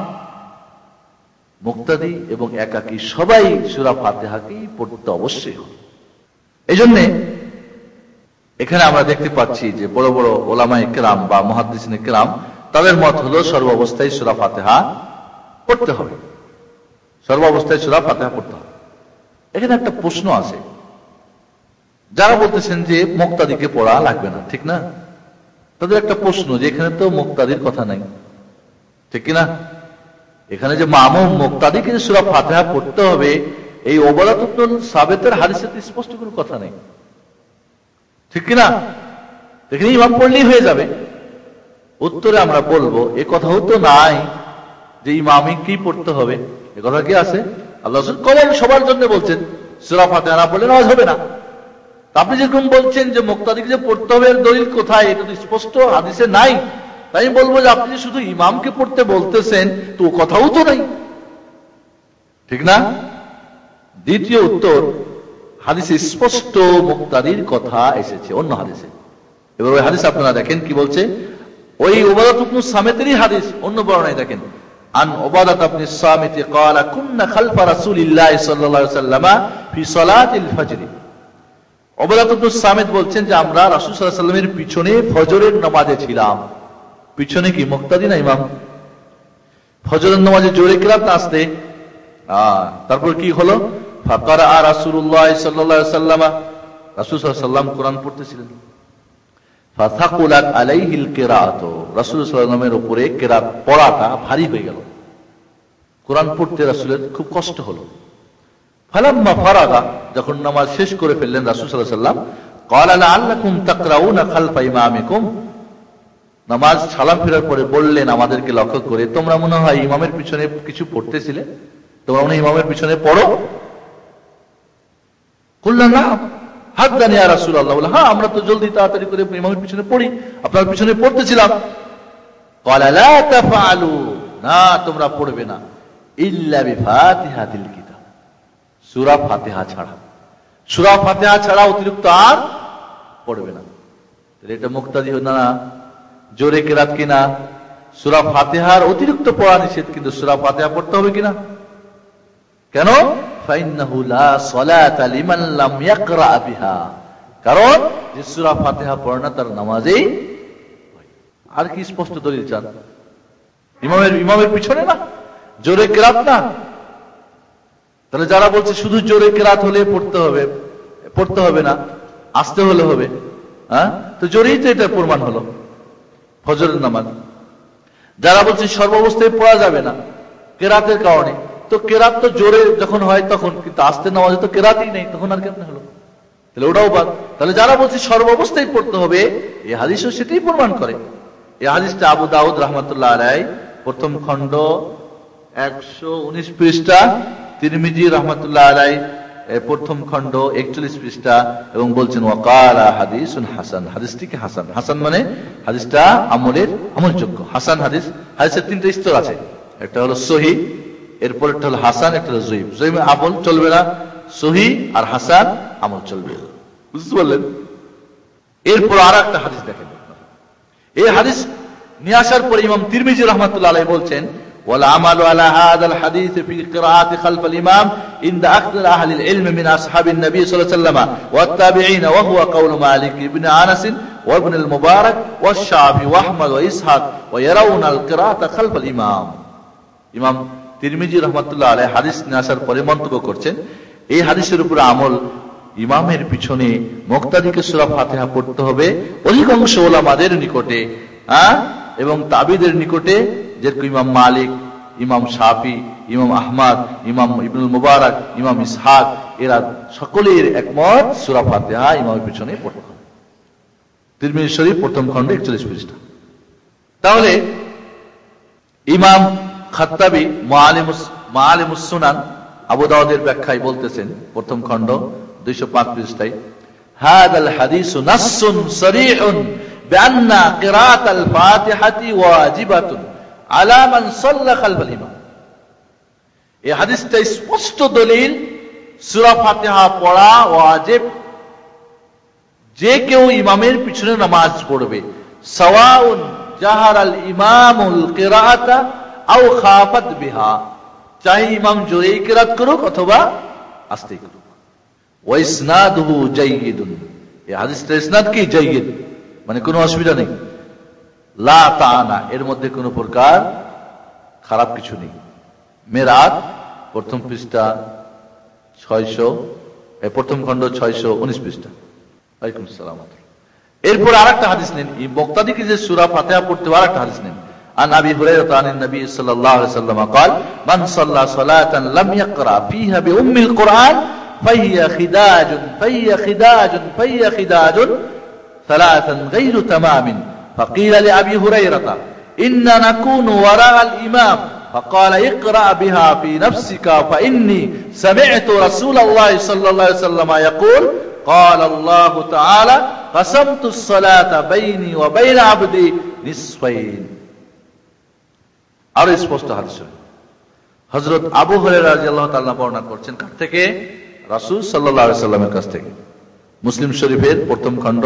মুক্তাদি এবং একাকী সবাই সূরা ফাতিহাকেই পড়তে অবশ্যই হবে। এজন্য এখানে আমরা দেখতে পাচ্ছি যে বড় বড় ওলামায়ে কেরাম বা মুহাদ্দিসিনে কেরাম, তাদের মত হলো সর্বাবস্থায় সূরা ফাতিহা পড়তে হবে, সর্বাবস্থায় সূরা ফাতিহা পড়তে হবে। এখানে একটা প্রশ্ন আছে, যারা বলতেছেন যে মুক্তাদিকে পড়া লাগবে না, ঠিক না? তাদের একটা প্রশ্ন যে এখানে তো মুক্তাদির কথা নাই, ঠিক কিনা? এখানে যে মামুম মুক্তাদিকে যে সূরা ফাতিহা পড়তে হবে, এই উবাদাত ইবনে সাবিতের হাদিসে স্পষ্ট কোনো কথা নেই, ঠিক কিনা? এখানে ইমাম পড়লেই হয়ে যাবে। উত্তরে আমরা বলবো এ কথাও তো নাই যে ইমামই কি পড়তে হবে, এ কথা কি আছে? আল্লাহ রাসূল কমন সবার জন্য বলছেন সূরা ফাতিহা না পড়লে নামাজ হবে না। আপনি যেরকম বলছেন যে মুক্তাদিকে যে পড়তে হবে, এর দলিল কোথায়? এটা তো স্পষ্ট হাদিসে নাই। তাই বলবো যে আপনি শুধু ইমামকে পড়তে বলতেছেন, তো কথাও তো নাই, ঠিক না? দ্বিতীয় উত্তর, হাদিসে স্পষ্ট মুক্তাদির কথা এসেছে অন্য হাদিসে। এবার ওই হাদিস আপনারা দেখেন কি বলছে, ওই উবাদাত ইবনে সামিতেরই হাদিস, অন্য বর্ণনায় দেখেন, আন উবাদাত ইবনে সামিত قال كنا خلف رسول الله صلى الله عليه وسلم في صلاه الفجر। উবাদাত ইবনে সামিত বলছেন যে আমরা রাসূল সাল্লাল্লাহু আলাইহি ওয়াসাল্লামের পিছনে ফজরের নামাজে ছিলাম। পিছনে কি মুক্তাদি না ইমাম? ফজরের নামাজে জোরে কিরাত আসতে, তারপর কি হলো, ফাকারা রাসূলুল্লাহ সাল্লাল্লাহু আলাইহি ওয়াসাল্লাম, রাসূল সাল্লাল্লাহু আলাইহি ওয়াসাল্লাম কোরআন পড়তেছিলেন। ফাসাকুলাত আলাইহিল কিরাআতু, রাসূল সাল্লাল্লাহু আলাইহি ওয়াসাল্লামের উপরে কিরাত পড়াটা ভারী হয়ে গেল, কোরআন পড়তে রাসূলের খুব কষ্ট হলো। ফালাম্মা ফারাগা, যখন নামাজ শেষ করে ফেললেন রাসূল সাল্লাল্লাহু আলাইহি ওয়াসাল্লাম, ক্বালা লাআল্লাকুম তাকরাউনা খালফা ইমামিকুম, নামাজ সালাম ফেরার পরে বললেন আমাদেরকে লক্ষ্য করে, তোমরা মনে হয় ইমামের পিছনে কিছু পড়তেছিলে, তোমরা মনে হয় ইমামের পিছনে পড়ো? কুল্লা না হাদানি ইয়া রাসূলুল্লাহ, বলে হ্যাঁ আমরা তো জলদি তাড়াতাড়ি করে ইমামের পিছনে পড়ি, আপনার পিছনে পড়তেছিলাম। ক্বালা লা তাফআলু, না তোমরা পড়বে না, ইল্লা বিফাতিহাতিল কিতাব, সূরা ফাতিহা ছাড়া, সূরা ফাতিহা ছাড়া অতিরিক্ত আর পড়বে না। তাহলে এটা মুক্তাদি না জোরে কেরাত কিনা? সূরা ফাতিহার অতিরিক্ত পড়া নিষেধ, কিন্তু সূরা ফাতিহা পড়তে হবে কিনা? কেন? ফাইন্নাহু লা সালাতা লিমান লাম ইয়াকরা বিহা, কারণ যে সূরা ফাতিহা পড়ে না তার নামাজেই। আর কি স্পষ্ট দলিল চান? ইমামের পিছনে না, জোরে কেরাত না। তাহলে যারা বলছে শুধু জোরে কেরাত হলে পড়তে হবে না, আস্তে হলে হবে, হ্যাঁ, তো জোরেই তো এটা প্রমাণ হলো ফজরের নামাজ। যারা বলছে সর্বাবস্থায় পড়া যাবে না কেরাতের কারণে, তো কেরাত তো জোরে যখন হয় তখন, কিন্তু আস্তে নামাজে তো কেরাতই নেই, তখন আর কেমন হলো? তাহলে ওটাও বাদ। তাহলে যারা বলছে সর্বাবস্থায় পড়তে হবে, এই হাদিসও সেটাই প্রমাণ করে। এই হাদিসটা আবু দাউদ রাহমাতুল্লাহ আলাইহি প্রথম খণ্ড 119 পৃষ্ঠা, তিরমিজি রাহমাতুল্লাহ আলাইহি প্রথম খণ্ড 41 পৃষ্ঠা, এবং বলছেন ওয়াকালা হাদিসুন হাসান, হাদিসটিকে হাসান। হাসান মানে হাদিসটা আমলযোগ্য। হাসান হাদিস, হাদিসের তিনটা স্তর আছে, একটা হলো সহিহ, এরপর একটা হলো হাসান, একটা হলো জয়ীফ। জয়ীফ আমল চলবে না, সহিহ আর হাসান আমল চলবে, বুঝতে পারলেন? এরপর আর একটা হাদিস দেখেন। এই হাদিস নিয়ে আসার পরে ইমাম তিরমিজি রাহমাতুল্লাহ আলাইহি বলছেন ওয়াল আমালু আলা হাযাল হাদিস ফি কিরাআতি খালফ আল ইমাম ইনদা আকদার আহলি আল ইলম মিন আসহাবিন নবী সাল্লাল্লাহু আলাইহি ওয়াসাল্লাম ওয়াত তাবিঈন ওয়া হুয়া কাউলু মালিক ইবনে আনাস ওয়া ইবনে আল মুবারক ওয়া শাফি ওয়া আহমদ ওয়া ইসহাক ওয়া ইয়ারাউনা আল কিরাআতা খালফ আল ইমাম। ইমাম তিরমিজি রাহমাতুল্লাহ আলাইহি হাদিস নিয়ে আসার পরে মন্তব্য করছেন, এই হাদিসের উপর আমল, ইমামের পিছনে মুক্তাদিকে সূরা ফাতিহা পড়তে হবে অধিকাংশ উলামাদের নিকটে, এবং তাবিদের নিকটে, যেরকম ইমাম মালিক, ইমাম শাফি, ইমাম আহমদ, ইমাম ইবনুল মুবারক, ইমাম ইসহাক, এরা সকলের একমত সূরা ফাতিহা ইমামের পিছনে পড়তে হবে। তিরমিজি শরীফ প্রথম খণ্ড 41 পৃষ্ঠা। তাহলে ইমাম খাত্তাবী মাআলিমুস সুনান আবু দাউদের ব্যাখ্যায় বলতেছেন প্রথম খণ্ড 205 পৃষ্ঠায়, হাযাল হাদিসু নাসসুন সরীহুন বিআন্না কিরাআতাল ফাতিহাতি ওয়াজিবাতুন আলা মান সাল্লা খালফাল ইমাম। এই হাদিসটা স্পষ্ট দলিল, সূরা ফাতিহা পড়া ওয়াজিব, যে কেউ ইমামের পিছনে নামাজ পড়বে, সাওয়াউন জাহারাল ইমামুল কিরাআতা আও খাফাত বিহা, চাই ইমাম জোরে কিরাত করুক অথবা আস্তে করুক। ওয়া ইসনাদুহু জাইয়িদুন, এই হাদিসটার ইসনাদ কি? জাইয়িদ, মানে কোনো অসুবিধা নেই, লা তাআনা, এর মধ্যে কোনো প্রকার খারাপ কিছু নেই। মেরাত প্রথম পৃষ্ঠা 600, প্রথম খণ্ড 619 পৃষ্ঠা। ওয়ালাইকুম আসসালাম। এরপর আরেকটা হাদিস নেন, এই মুক্তাদিকে যে সূরা ফাতিহা পড়তে হবে, আরেকটা হাদিস নেন। عن أبي هريرة عن النبي صلى الله عليه وسلم قال من صلى صلاة لم يقرأ فيها بأم القرآن فهي خداج ثلاثا غير تمام. فقيل لأبي هريرة إنا نكون وراء الإمام فقال اقرأ بها في نفسك فإني سمعت رسول الله صلى الله عليه وسلم يقول قال الله تعالى قسمت الصلاة بيني وبين عبدي نصفين. আরো স্পষ্ট হাদিস হযরত আবু হুরায়রা রাদিয়াল্লাহু তাআলা বর্ণনা করছেন, কার থেকে? রাসূল সাল্লাল্লাহু আলাইহি সাল্লামের কাছ থেকে। মুসলিম শরীফের প্রথম খণ্ড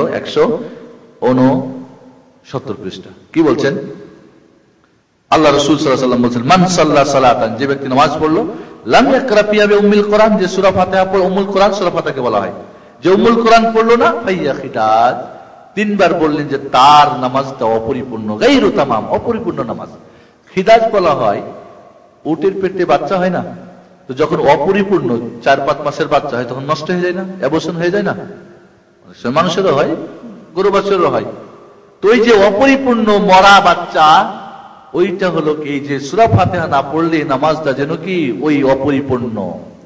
169 পৃষ্ঠা। কি বলছেন? আল্লাহ রাসূল সাল্লাল্লাহু আলাইহি ওয়াসাল্লাম বলেন, মান সাল্লা সালাতান, যে ব্যক্তি নামাজ পড়লো, লাম ইয়াকরা ফিহা বিউম্মিল কোরআন, যে সূরা ফাতিহা পড়ে, উম্মুল কোরআন সূরা ফাতিহাকে বলা হয়, যে উম্মুল কোরআন পড়লো না, ফাইয়া খিদাজ, তিনবার বললেন যে তার নামাজটা অপরিপূর্ণ, গায়রু তামাম, অপরিপূর্ণ নামাজ। খিদাজ বলা হয়, উটের পেটে বাচ্চা হয় না, তো যখন অপরিপূর্ণ 4-5 মাসের বাচ্চা হয় তখন নষ্ট হয়ে যায় না, অ্যাবর্শন হয়ে যায় না, মানুষেরও হয়, গরু বাচ্চারও হয়। তো ওই যে অপরিপূর্ণ মরা বাচ্চা, ওইটা হলো কি, যে সূরা ফাতিহা না পড়লে নামাজটা যেন কি ওই অপরিপূর্ণ,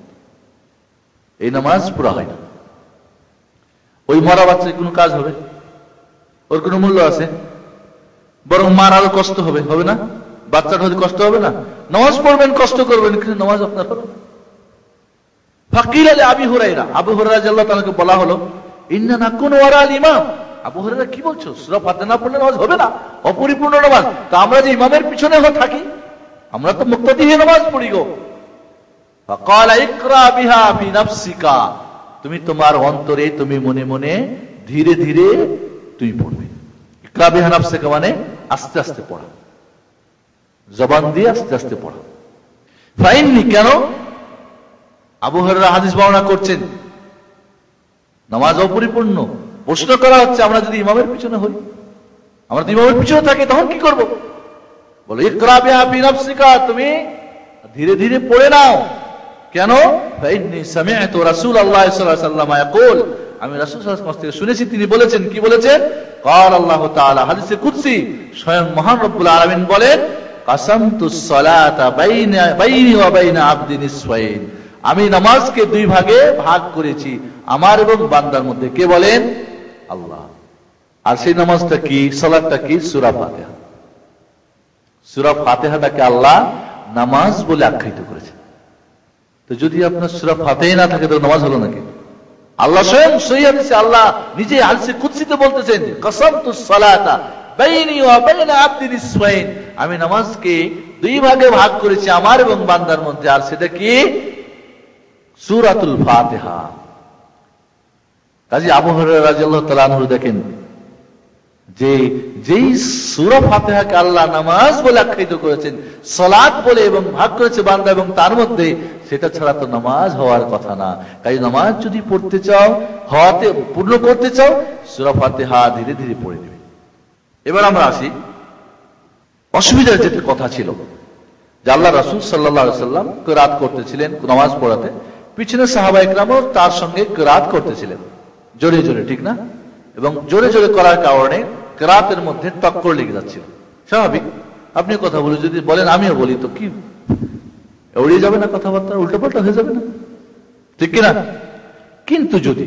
এই নামাজ পুরা হয় না। ওই মরা বাচ্চার কোনো কাজ হবে? ওর কোনো মূল্য আছে? বরং মার আরো কষ্ট হবে, হবে না? বাচ্চাটা হলে কষ্ট হবে না? নামাজ পড়বেন, কষ্ট করবেন, কিন্তু নামাজ আপনার হবে না। ফাকিল আলী আবি হুরায়রা, আবু হুরায়রা রাদিয়াল্লাহু তাআলাকে বলা হলো, ইন্না নাকুনু ওয়ারাল ইমাম। আবু হুরায়রা কি বলছো? সূরা ফাতিহা না পড়লে নামাজ হবে না, অপরিপূর্ণ নামাজ। তা আমরা যে ইমামের পিছনে থাকি, আমরা তো মুক্তাদি হয়ে নামাজ পড়ি গো। ফাকালা ইকরা বিহা ফি নাফসিকা, তুমি তোমার অন্তরে, তুমি মনে মনে ধীরে ধীরে তুমি পড়বে। ইকরা বিহা নাফসিকা মানে আস্তে আস্তে পড়া, জবান দিয়ে আস্তে আস্তে পড়া। ফাইন্নি, কেন? আবু হুরায়রা হাদিস বর্ণনা করছেন, নামাজ অপরিপূর্ণ। প্রশ্ন করা হচ্ছে, আমরা যদি ইমামের পিছনে হই, আমরা যদি ইমামের পিছনে থাকি, তখন কি করব? বলো ইকরা বিহা ফি নাফসিকা, তুমি ধীরে ধীরে পড়ে নাও। কেন? ফাইন্নি সামি'তু রাসূলুল্লাহ সাল্লাল্লাহু আলাইহি ওয়াসাল্লাম ইয়াকুল, আমি রাসূল সাল্লাল্লাহু আলাইহি ওয়াসাল্লাম থেকে শুনেছি, তিনি বলেছেন, কি বলেছেন? ক্বাল আল্লাহু তাআলা, হাদিসে কুদসি, স্বয়ং মহান রব্বুল আলামিন বলেন, কাসামতুস সালাতা বাইনি ওয়া বাইনা আবদি নিসফাইন, আমি নামাজকে দুই ভাগে ভাগ করেছি আমার এবং বান্দার মধ্যে। কে বলেন? আল্লাহ। আর সেই নামাজটা কি, সালাতটা কি? সূরা ফাতিহা। সূরা ফাতিহাটাকে আল্লাহ নামাজ বলে আখ্যায়িত করেছে। তো যদি আপনার সূরা ফাতিহা না থাকে তো নামাজ হলো নাকি? আল্লাহ স্বয়ং সহিহ হাদিসে আল্লাহ নিজে হাদিসে কুদসিতে বলতেছেন, কাসামতুস সালাতা বাইনি ওয়া বাইনা আবদি নিসফাইন, আমি নামাজকে দুই ভাগে ভাগ করেছি আমার এবং বান্দার মধ্যে। আর সেটা কি? সূরাতুল ফাতিহা। কাজী আবু হুরায়রা রাদিয়াল্লাহু তাআলা আনহু দেখেন যে যেই সূরা ফাতিহাকে আল্লাহ নামাজ বলে আখ্যায়িত করেছেন, সালাত বলে এবং ভাগ করেছে বান্দা এবং তার মধ্যে, সেটা ছাড়া তো নামাজ হওয়ার কথা না। তাই নামাজ যদি পড়তে চাও, হওয়াতে পূর্ণ করতে চাও, সূরা ফাতিহা ধীরে ধীরে পড়ে নেবে। এবার আমরা আসি অসুবিধার যেটা কথা ছিল, যে আল্লাহ রাসূল সাল্লাল্লাহু আলাইহি ওয়াসাল্লাম কিরাত করতেছিলেন নামাজ পড়াতে, পিছনে সাহাবা ইকরামও তার সঙ্গে কিরাত করতেছিলেন জোরে জোরে, ঠিক না? এবং জোরে জোরে করার কারণে কিরাতের মধ্যে টক্কর লেগে যাচ্ছিল। স্বাভাবিক, আপনি কথা বলে যদি বলেন আমিও বলি তো কি উড়িয়ে যাবে না, কথাবার্তা উল্টোপাল্টা হয়ে যাবে না, ঠিক কিনা? কিন্তু যদি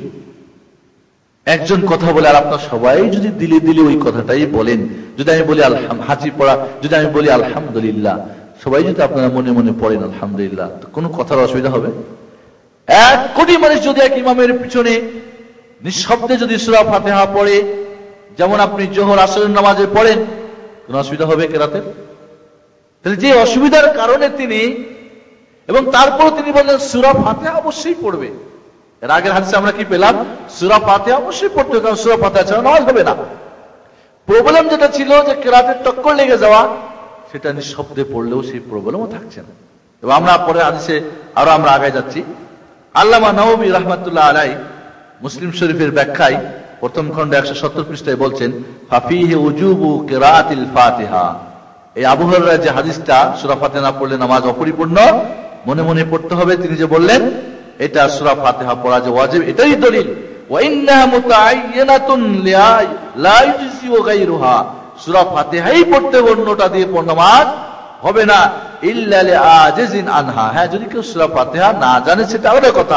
একজন কথা বলে আর আপনার সবাই যদি দিলে দিলে ওই কথাটাই বলেন, যদি আমি বলি হাজি পড়া, যদি আমি বলি আলহামদুলিল্লাহ, সবাই যদি আপনারা মনে মনে পড়েন আলহামদুলিল্লাহ, তো কোনো কথার অসুবিধা হবে? 1 কোটি মানুষ যদি এক ইমামের পিছনে নিঃশব্দে যদি সূরা ফাতিহা পড়ে, যেমন আপনি জোহর আসরের নামাজে পড়েন, কোন অসুবিধা হবে কিরাতের? তাহলে যে অসুবিধার কারণে তিনি, এবং তারপর তিনি বললেন সূরা ফাতিহা অবশ্যই পড়বে। এর আগের হাদিসে আমরা কি পেলাম? সূরা ফাতিহা অবশ্যই পড়তে হবে, কারণ সূরা ফাতিহা ছাড়া নামাজ হবে না। প্রবলেম যেটা ছিল যে কিরাতের টক্কর লেগে যাওয়া, সেটা নিঃশব্দে পড়লেও সেই প্রবলেমও থাকছে না। এবং আমরা পরে হাদিসে আরো আমরা আগায় যাচ্ছি। আল্লামা নওবী রাহমাতুল্লাহ আলাইহি মুসলিম শরীফের ব্যাখ্যায় প্রথম খণ্ডে 170 পৃষ্ঠায় বলছেন, ফাফিহি উজুবু কিরাআতিল ফাতিহা। এই আবু হুরায়রা যে হাদিসটা সূরা ফাতিহা না পড়লে নামাজ অপরিপূর্ণ, মনে মনে পড়তে হবে, তিনি যে বললেন এটা সূরা ফাতিহা পড়া যে ওয়াজিব, এটাই দলিল। ওয়া ইন্নাহা মুতাআয়্যানাতুন লা ইউজজিউ গায়রুহা, সূরা ফাতিহাই পড়তে অন্যটা দিয়ে নামাজ হবে না, ইল্লা লিআজিজিন আনহা। হ্যাঁ, যদি কেউ সূরা ফাতিহা না জানে সেটা আলাদা কথা।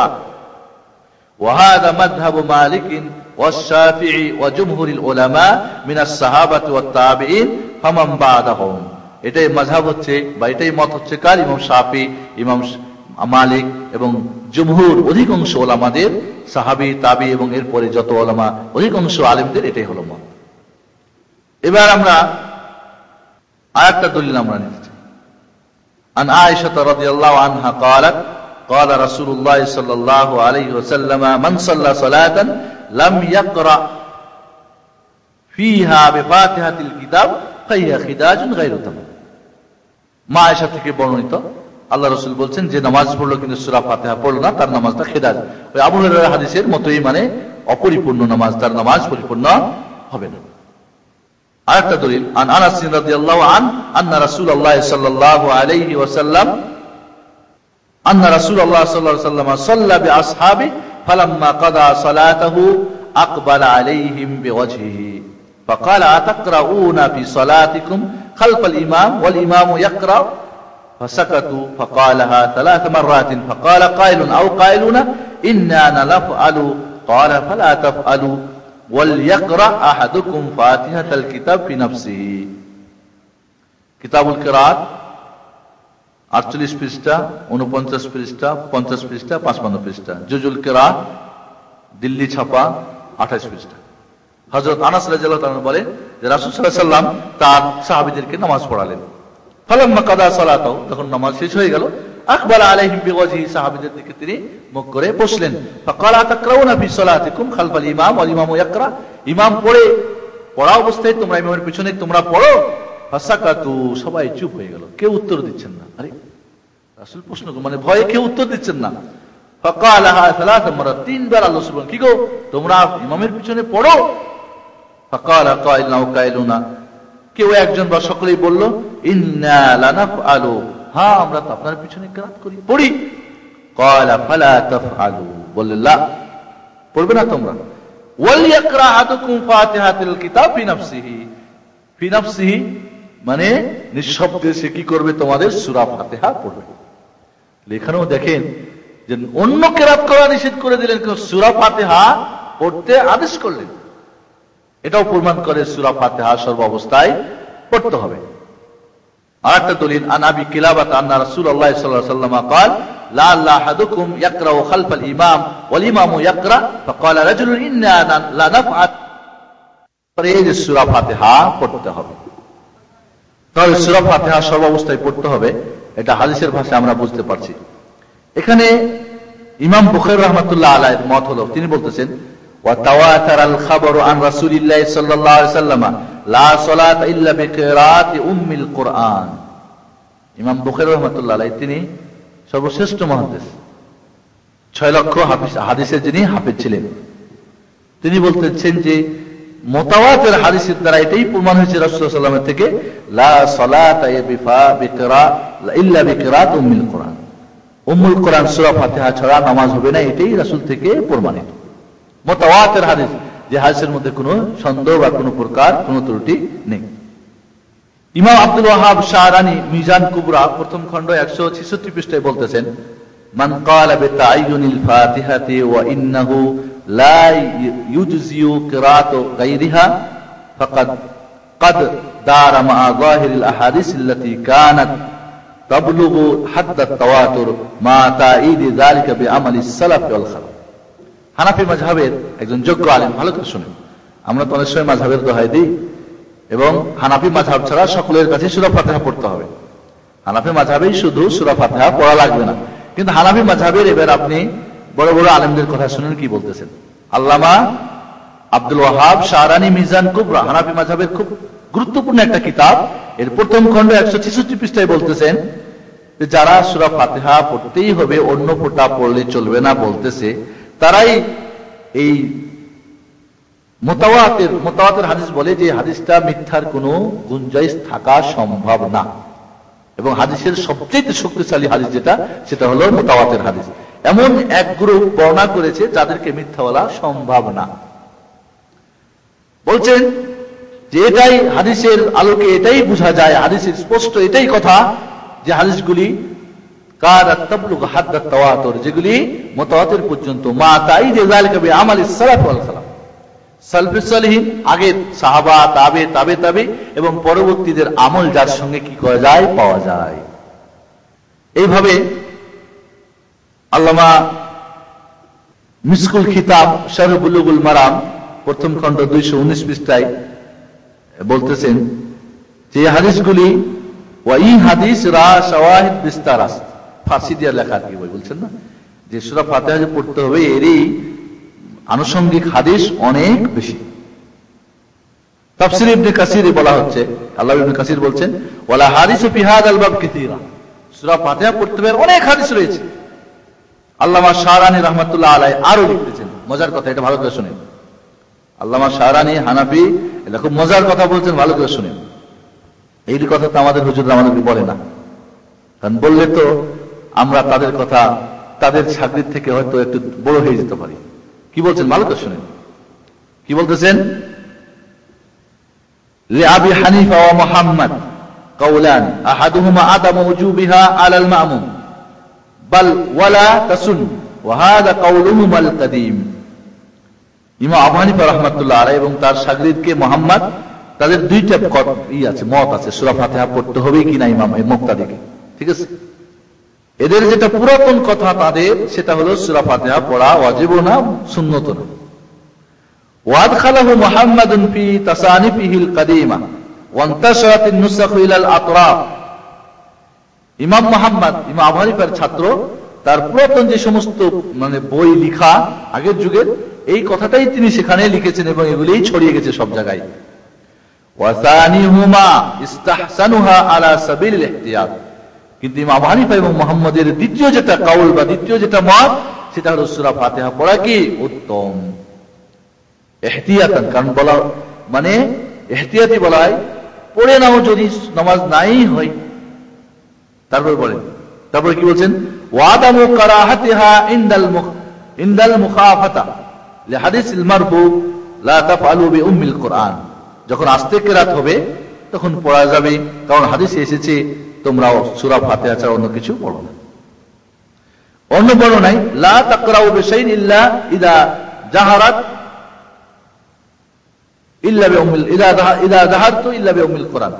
وهذا مذهب مالك والشافعي وجمهور العلماء من الصحابة والتابعين فمن بعدهم। এটাই মাযহাব হচ্ছে বা এটাই মত হচ্ছে কার? ইমাম শাফি, ইমাম মালিক এবং জমহুর অধিকাংশ ওলামাদের, সাহাবী, তাবি এবং এরপরে যত ওলামা অধিকাংশ আলেমদের এটাই হলো মত। এবার আমরা আরেকটা দলিল আমরা নিচ্ছি। আন আয়েশা রাদিয়াল্লাহু আনহা قالت قال رسول الله صلى الله عليه وسلم من صلى صلاة لم يقرأ فيها بفاتحة الكتاب فهي خداج غير تمام। মা আয়েশা থেকে বর্ণিত, আল্লাহ রাসূল বলছেন যে নামাজ পড়লো কিন্তু সূরা ফাতিহা পড়লো না, তার নামাজটা খিদাজ। ওই আবু হুরায়রা হাদিসের মতই, মানে অপরিপূর্ণ নামাজ, তার নামাজ পরিপূর্ণ হবে না। আরেকটা দলিল, আন আনাস রাদিয়াল্লাহু আনহু আন্না রাসূলুল্লাহ সাল্লাল্লাহু আলাইহি ওয়াসাল্লাম أن رسول الله صلى الله عليه وسلم صلى بأصحابه فلما قضى صلاته أقبل عليهم بوجهه فقال أتقرؤون في صلاتكم خلف الإمام والإمام يقرأ فسكتوا فقالها 3 مرات فقال قائل أو قائلون إنا نفعل قال فلا تفعلوا وليقرأ أحدكم فاتحة الكتاب في نفسه। কিতাবুল কিরাত 48 পৃষ্ঠা, 49 পৃষ্ঠা, 50 পৃষ্ঠা, 55 পৃষ্ঠা। জুজুল কিরাত দিল্লি ছাপা 28 পৃষ্ঠা। হযরত আনাস রাদিয়াল্লাহু আনহু বলেন যে রাসূল সাল্লাল্লাহু আলাইহি ওয়াসাল্লাম তার সাহাবীদেরকে নামাজ পড়ালেন। ফালাম্মা কাদা সালাতাহু, তখন নামাজ শেষ হয়ে গেল, আকবালা আলাইহিম বিওয়াজহি, সাহাবীদের দিকে তিনি মুখ করে বসলেন। ফাকালা তাকরাউনা ফি সালাতিকুম খালফাল ইমাম ওয়াল ইমামু ইয়াকরা, ইমাম পড়া অবস্থায় তোমরা ইমামের পিছনে তোমরা পড়ো। ফাসাকাতু, সবাই চুপ হয়ে গেল, কেউ উত্তর দিচ্ছেন না। আরে রাসূল প্রশ্ন, মানে ভয়ে কেউ উত্তর দিচ্ছেন না। ফাকালাহা 3 মারাত, 3 বার আল্লাহ সুবহান, কি গো তোমরা ইমামের পিছনে পড়ো? ফাকালা কাইলুনা ওয়া কাইলুনা, কেউ একজন বা সকলেই বলল ইন্না লানাফআলু, হ্যাঁ আমরা তো আপনার পিছনে কিরাত করি, পড়ি। ক্বালা ফালা তাফআলু, বললেন লা, পড়বে না তোমরা। ওয়াল ইয়াকরা আহাদুকুম ফাতিহাতুল কিতাব ফি নাফসিহি, ফি নাফসিহি মানে নিঃশব্দে সে কি করবে? তোমাদের সূরা ফাতিহা পড়বে। এখানেও দেখেন যে অন্য কেরাত করা নিষেধ করে দিলেন, কিন্তু সূরা ফাতিহা পড়তে আদেশ করলেন। এটাও প্রমাণ করে সূরা ফাতিহা সর্বাবস্থায় পড়তে হবে। আরেকটা দলিল, আন আবি কিলাবাত আন্না রাসূলুল্লাহ সাল্লাল্লাহু আলাইহি ওয়াসাল্লাম قال لا احدكم يقرأ خلف الامام والامام يقرأ فقال رجل انا لا نفعل। এই যে সূরা ফাতিহা পড়তে হবে, তাহলে সূরা ফাতিহা সর্বাবস্থায় পড়তে হবে, এটা হাদিসের ভাষায় আমরা বুঝতে পারছি। এখানে ইমাম বুখারী রাহমাতুল্লাহ আলাইহির মত হলো, তিনি বলতেছেন ওয়া তাওয়াতারাল খাবরু আন রাসূলিল্লাহ সাল্লাল্লাহু আলাইহি ওয়াসাল্লাম লা সালাত ইল্লা বিকিরাতি উম্মিল কুরআন। ইমাম বুখারী রাহমাতুল্লাহ আলাইহি তিনি সর্বশ্রেষ্ঠ মুহাদ্দিস, 6 লক্ষ হাদিসের যিনি হাফেজ ছিলেন। তিনি বলতেছেন যে মুতাওয়াতির হাদিসের দ্বারা এটাই প্রমাণ হয়েছে রাসূলুল্লাহ সাল্লাল্লাহু আলাইহি ওয়াসাল্লাম থেকে লা সালাতা ইল্লা বিকিরাত উম্মিল কুরআন, উম্মুল কুরআন সূরা ফাতিহা ছাড়া নামাজ হবে না, এটাই রাসূল থেকে প্রমাণিত মুতাওয়াতির হাদিস, যে হাদিসের মধ্যে কোনো সন্দেহ বা কোনো প্রকার কোনো ত্রুটি নেই। ইমাম আব্দুল ওয়াহাব শাহরানি মিজান কুবরা প্রথম খণ্ড 166 পৃষ্ঠায় বলতেছেন মান ক্বালা বিতাআয়ুনিল ফাতিহাতি ওয়া ইন্নাহু লা ইউজজিউ কিরাআতু গায়রিহা ফাকাদ قد دار مع ظاهر الاحاديث التي كانت تبلغ حد التواتر مع تأييد ذلك بعمل السلف والخلف। হানাফি মাযহাবের একজন যোগ্য আলেম, ভালো করে শুনেন, আমরা তো অনেক সময় মাযহাবের দোহাই দিই, এবং হানাফি মাযহাব ছাড়া সকলের কাছে সূরা ফাতিহা পড়তে হবে। হানাফি মাযহাবেই শুধু সূরা ফাতিহা পড়া লাগবে না, কিন্তু হানাফি মাযহাবের এবার আপনি বড় বড় আলেমদের কথা শুনেন কি বলতেছেন। আল্লামা আব্দুল ওয়াহাব শাহরানি মিজান কুবরা হানাফি মাযহাবের খুব গুরুত্বপূর্ণ একটা কিতাব, এর প্রথম খণ্ড 166 পৃষ্ঠায় বলতেছেন যে যারা সূরা ফাতিহা পড়তেই হবে, অন্য ফোঁটা পড়লে চলবে না বলতেছে, তারাই এই মুতাওয়াতির হাদিস বলে যে হাদিসটা মিথ্যার কোনো গুঞ্জাইশ থাকা সম্ভব না, এবং হাদিসের সবচেয়ে শক্তিশালী হাদিস যেটা, সেটা হলো মুতাওয়াতির হাদিস। এমন এক গ্রুপ বর্ণনা করেছে যাদেরকে মিথ্যা বলা সম্ভব না। বলছেন যে এটাই হাদিসের আলোকে এটাই বোঝা যায়, হাদিসের স্পষ্ট এটাই কথা যে হাদিসগুলি কারাত তাবলুগু হাদ্দাত তাওয়াতুর, যেগুলি মুতাওয়াতির পর্যন্ত মা তাইদ যালিকা বিআমালিস সালাফ ওয়াল খালাফ, সালফুস সালিহিন আগের সাহাবা তাবে এবং পরবর্তীদের আমল যার সঙ্গে কি করা যায়, পাওয়া যায়। এইভাবে আল্লামা মিসকুল খিতাব শারহ বুলুগুল মারাম প্রথম খণ্ড 219 পৃষ্ঠায় বলতেছেন যে হাদিসগুলি ওয়া ই হাদিস রা শাওয়াহিদ বিস্তারাস, ফার্সি দিয়ে লেখা কি বই বলছেন না, যে সূরা ফাতিহা যে পড়তে হবে এরই আনুষঙ্গিক হাদিস অনেক বেশি। তাফসীর ইবনে কাসিরে বলা হচ্ছে, আল্লামা ইবনে কাসির বলছেন ওয়ালা হাদিসু ফি হাদাল বাব কাসীরা, সূরা ফাতিহা পড়তে হবে অনেক হাদিস রয়েছে। আল্লামা শাহরানি রাহমাতুল্লাহ আলাইহি আরো লিখতেছেন, মজার কথা, এটা ভালো করে শুনেন। আল্লামা শাহরানি হানাফি, এটা খুব মজার কথা বলছেন, ভালো করে শুনেন। এই কথা তো আমাদের হুজুররা আমাদেরকে বলে না, কারণ বললে তো আমরা তাদের কথা, তাদের শাগরিদ থেকে হয়তো একটু বড় হয়ে যেতে পারি। কি বলছেন ভালো করে শুনেন, কি বলতেছেন, লিআবি হানিফা ওয়া মুহাম্মদ কাওলান আহাদুহুমা আদামু উজুবিহা আলাল মা'মুম বাল ওয়ালা তাসুন ওয়া হাযা কাওলুহুমাল কাদীম। ইমাম আবু হানিফা রাহমাতুল্লাহ আলাইহি এবং তার শাগরিদকে মুহাম্মদ, তাদের দুইটা মত আছে সূরা ফাতিহা পড়তে হবে কিনা ইমাম মুক্তাদিকে, ঠিক আছে। এদের যেটা পুরাতন কথা তাদের, সেটা হলো সূরা ফাতিহা পড়া ওয়াজিব না, সুন্নত না। ওয়াদখালাহু মুহাম্মাদুন ফি তাসানিফিহিল কাদিমা ওয়া ইন্তাশারাতিন নুসাখ ইলাল আতরাফ। ইমাম মুহাম্মদ, ইমাম আবু হানিফার ছাত্র, তার পুরাতন যে সমস্ত বই লেখা আগের যুগের, এই কথাটাই তিনি সেখানে লিখেছেন এবং এগুলিই ছড়িয়ে গেছে সব জায়গায়। ওয়া সানিহুমা ইস্তাহসানুহা আলা সাবিলিল ইহতিয়াত। কিন্তু ইমাম আবু হানিফা এবং মুহাম্মদের দ্বিতীয় যেটা কাউল বা দ্বিতীয় যেটা মত, সেটা হলো সূরা ফাতিহা পড়া কি উত্তম, ইহতিয়াতান, কারণ বলা মানে ইহতিয়াতি বলা হয় পড়ে নাও যদি নামাজ নাই হয়। তারপরে কি বলছেন, ওয়াদামু কারাহাতিহা ইনদাল মুখাফাতা লিহাদিসিল মারফু লা তাফআলু বিউম্মিল কুরআন। যখন আস্তে কেরাত হবে তখন পড়া যাবে, কারণ হাদিসে এসেছে তোমরাও সূরা ফাতিহা ছাড়া অন্য কিছু পড়ো না। অন্য বর্ণনায় লা তাকরাউ বিশাইইন ইল্লা ইযা জাহারাত ইল্লা বিউমিল ইযা জাহারতু ইল্লা বিউমিল কুরআন।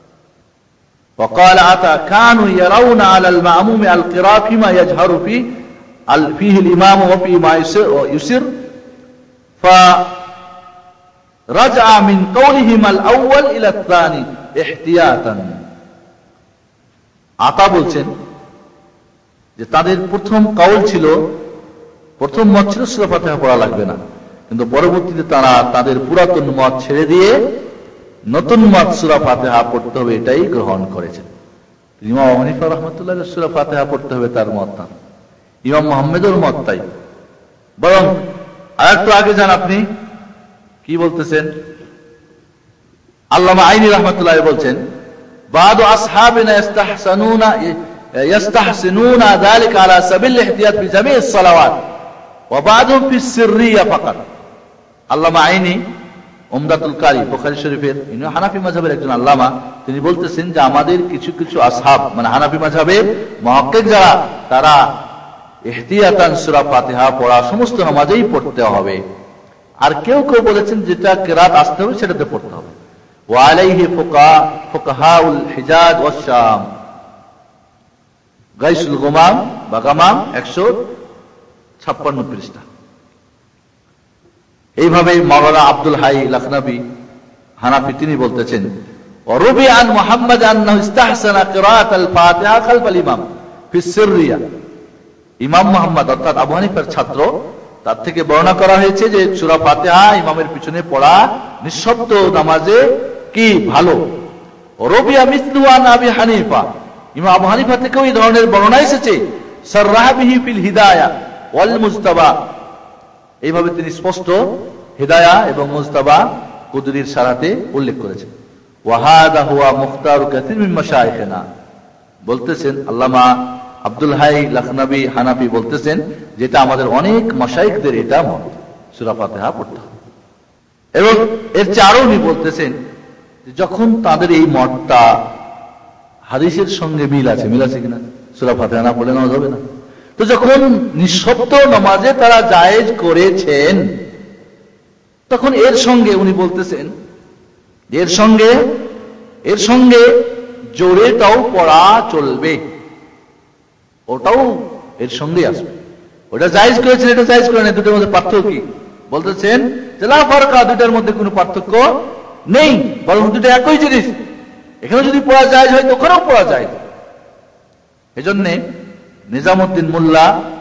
وقال عطا كانوا يرون على المأموم القراءة فيما يجهر فيه الإمام وفيما يسر فرجع من قولهما الأول إلى الثاني احتياطا। আতা বলছেন যে তাদের প্রথম কাউল ছিল, প্রথম মত ছিল সূরা ফাতিহা পড়া লাগবে না, কিন্তু পরবর্তীতে তারা তাদের পুরাতন মত ছেড়ে দিয়ে নতুন মত সূরা ফাতিহা পড়তে হবে এটাই গ্রহণ করেছেন। ইমাম আবু হানিফা রাহমাতুল্লাহ সূরা ফাতিহা পড়তে হবে তার মত না, ইমাম মুহাম্মদের মত তাই। বরং আরেকটু আগে যান, আপনি কি বলতেছেন? আল্লামা আইনি রাহমাতুল্লাহ বলছেন বাদু আসহাবিনা ইয়াস্তাহসিনুনা যালিকা আলা সাবিল ইহতিয়াত ফি জামি'is সালাওয়াত ওয়া বাদুহুম ফি সিররিয়া ফাকাত। আল্লামা আইনি উমদাতুল কারি বুখারী শরীফের, ইনি হানাফি মাযহাবের একজন আল্লামা, তিনি বলতেছেন যে আমাদের কিছু কিছু আসহাব মানে হানাফি মাযহাবের মুহাক্কিক যারা, তারা ইহতিয়াতান সূরা ফাতিহা পড়া সমস্ত নামাজেই পড়তে হবে। আর কেউ কেউ বলেছেন যেটা কিরাত আসতে হবে সেটাতে পড়তে হবে। ওয়া আলাইহি ফুকাহাউল হিজাজ ওয়াস শাম, গাইসুল গুমাম বা গামাম 156 পৃষ্ঠা। এইভাবে মাওলানা আব্দুল হাই লখনবী হানাফি তিনি বলতেছেন ওয়ারুবি আন মুহাম্মদ আন্নাহু ইস্তাহসানা কিরাআত আল ফাতিহা খালফাল ইমাম ফি সিররিয়া। ইমাম মুহাম্মদ অর্থাৎ আবু হানিফার ছাত্র, তার থেকে বর্ণনা করা হয়েছে যে সূরা ফাতিহা ইমামের পিছনে পড়া নিঃশব্দ নামাজে কি ভালো। রবিয়া মিসলু আন আবি হানিফা, ইমাম আবু হানিফা থেকেও এই ধরনের বর্ণনা এসেছে। সাররাহা বিহি ফিল হিদায়া ওয়াল মুজতাবা, এইভাবে তিনি স্পষ্ট হিদায়া এবং মুজতাবা কুদরির সারাতে উল্লেখ করেছেন। ওয়া হাদা হুয়া মুখতারু কাসীর মিন মাশায়েখিনা, বলতেছেন আল্লামা আব্দুল হাই লখনবী হানাফি বলতেছেন যেটা আমাদের অনেক মাশায়েখদের এটা মত, সূরা ফাতিহা পড়তে হবে। এবং এর চেয়ে আরো উনি বলতেছেন যখন তাদের এই মতটা হাদিসের সঙ্গে মিল আছে কিনা, সূরা ফাতিহা না পড়লে নামাজ হবে না। তো যখন নিঃশব্দ নামাজে তারা জায়েজ করেছেন, তখন এর সঙ্গে উনি বলতেছেন এর সঙ্গে জোরেটাও পড়া চলবে, ওটাও এর সঙ্গে আসবে। ওটা জায়েজ করেছেন, এটা জায়েজ করে না, দুটোর মধ্যে পার্থক্য কি? বলতেছেন যে লা ফারকা, দুটোর মধ্যে কোনো পার্থক্য নেই, বরং দুটো একই জিনিস। এখানে যদি পড়া জায়েজ হয় তখনও পড়া যায়। এজন্যে নিজামউদ্দিন মোল্লা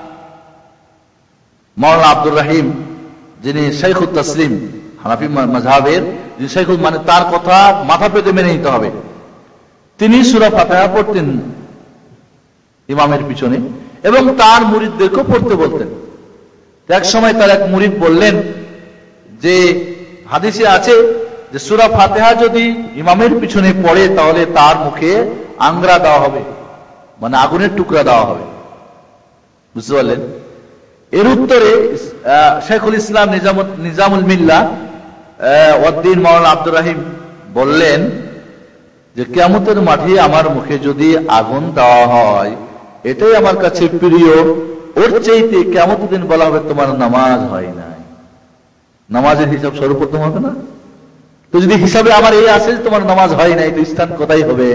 মাওলানা আব্দুর রহিম, যিনি শাইখুত তাসলিম হানাফি মাযহাবের, যিনি শাইখুল মানে তার কথা মাথা পেতে মেনে নিতে হবে, তিনি সূরা ফাতিহা পড়তেন ইমামের পিছনে এবং তার মুরিদদেরকেও পড়তে বলতেন। এক সময় তার এক মুরিদ বললেন যে হাদিসে আছে যে সূরা ফাতিহা যদি ইমামের পিছনে পড়ে তাহলে তার মুখে আংরা দেওয়া হবে, মানে আগুনের টুকরা দেওয়া হবে। বুঝতে পারলেন? এর উত্তরে শেখুল ইসলাম নিজামুল মিল্লাহ ওয়াদ্দিন মাওলানা আব্দুর রহিম বললেন যে কিয়ামতের মাঠে আমার মুখে যদি আগুন দেওয়া হয় এটাই আমার কাছে প্রিয়, ওর চাইতে কিয়ামতের দিন বলা হবে তোমার নামাজ হয় নাই। নামাজের হিসাব সর্বপ্রথম হবে না? তো যদি হিসাবে আমার এই আসে তোমার নামাজ হয় নাই, তো স্থান কোথায় হবে?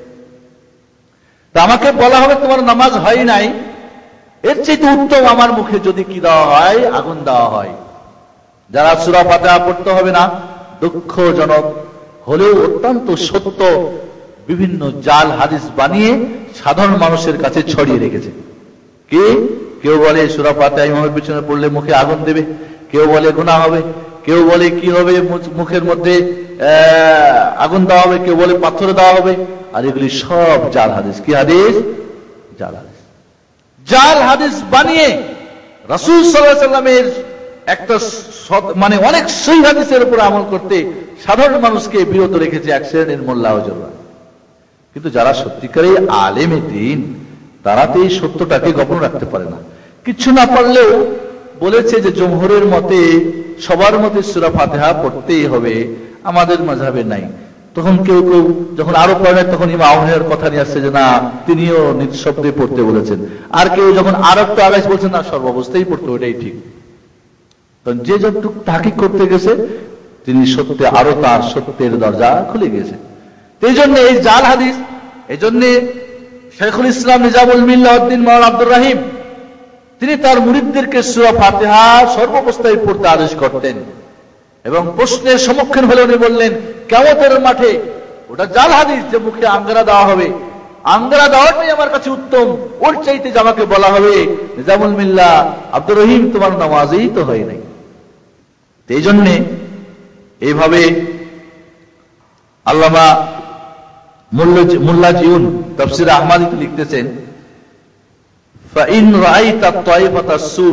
তা আমাকে বলা হবে তোমার নামাজ হয় নাই, এর চাইতে উত্তম আমার মুখে যদি কি দেওয়া হয়, আগুন দেওয়া হয়। যারা সূরা ফাতিহা পড়তে হবে না, দুঃখজনক হলেও অত্যন্ত সত্য বিভিন্ন জাল হাদিস বানিয়ে সাধারণ মানুষের কাছে ছড়িয়ে রেখেছে। কি কেউ বলে সূরা ফাতিহা ইমামের পিছনে পড়লে মুখে আগুন দেবে, কেউ বলে গুনাহ হবে, কেউ বলে কি হবে মুখের মধ্যে আগুন দেওয়া হবে, কেউ বলে পাথর দেওয়া হবে। আর এগুলি সব জাল হাদিস। কি হাদিস? জাল হাদিস। জাল হাদিস বানিয়ে রাসূল সাল্লাল্লাহু আলাইহি ওয়াসাল্লামের একটা মানে অনেক সহিহ হাদিসের উপর আমল করতে সাধারণ মানুষকে বিরত রেখেছে এক শ্রেণীর মোল্লা হুজুররা। কিন্তু যারা সত্যিকারের আলেমে দ্বীন তারা তো এই সত্যটাকে গোপন রাখতে পারে না। কিছু না পারলেও বলেছে যে জমহুরের মতে সবার মতে সূরা ফাতিহা পড়তেই হবে, আমাদের মাযহাবে নাই। তখন কেউ কেউ যখন আরো পড়ে তখন ইমাম আহমেদের কথা নিয়ে আসছে যে না তিনিও নিঃশব্দে পড়তে বলেছেন, আর কেউ যখন আর একটু আগাইশ বলছেন না সর্বাবস্থায় পড়তে, ওটাই ঠিক। কারণ যে যতটুকু তাহকিক করতে গেছে তিনি সত্যে আরো তার সত্যের দরজা খুলে গেছে। এই জন্য এই জাল হাদিস, এই জন্য শেখুল ইসলাম নিজামুল মিল্লাহ উদ্দিন মাওলানা আব্দুর রহিম তিনি তার মুরিদদেরকে সূরা ফাতিহা সর্বাবস্থায় পড়তে আদেশ করতেন, এবং প্রশ্নের সম্মুখীন হলে উনি বললেন কিয়ামতের মাঠে ওটা জাল হাদিস যে মুখে আঙ্গারা দেওয়া হবে, আঙ্গারা দেওয়াটাই আমার কাছে উত্তম, ওর চাইতে যে আমাকে বলা হবে নিজামুল মিল্লাহ আব্দুর রহিম তোমার নামাজই তো হয় নাই। এই জন্যে এইভাবে আল্লামা মুল্লাজিউন তাফসীর আহমাদীতে লিখতেছেন فإن رأيت الطائفة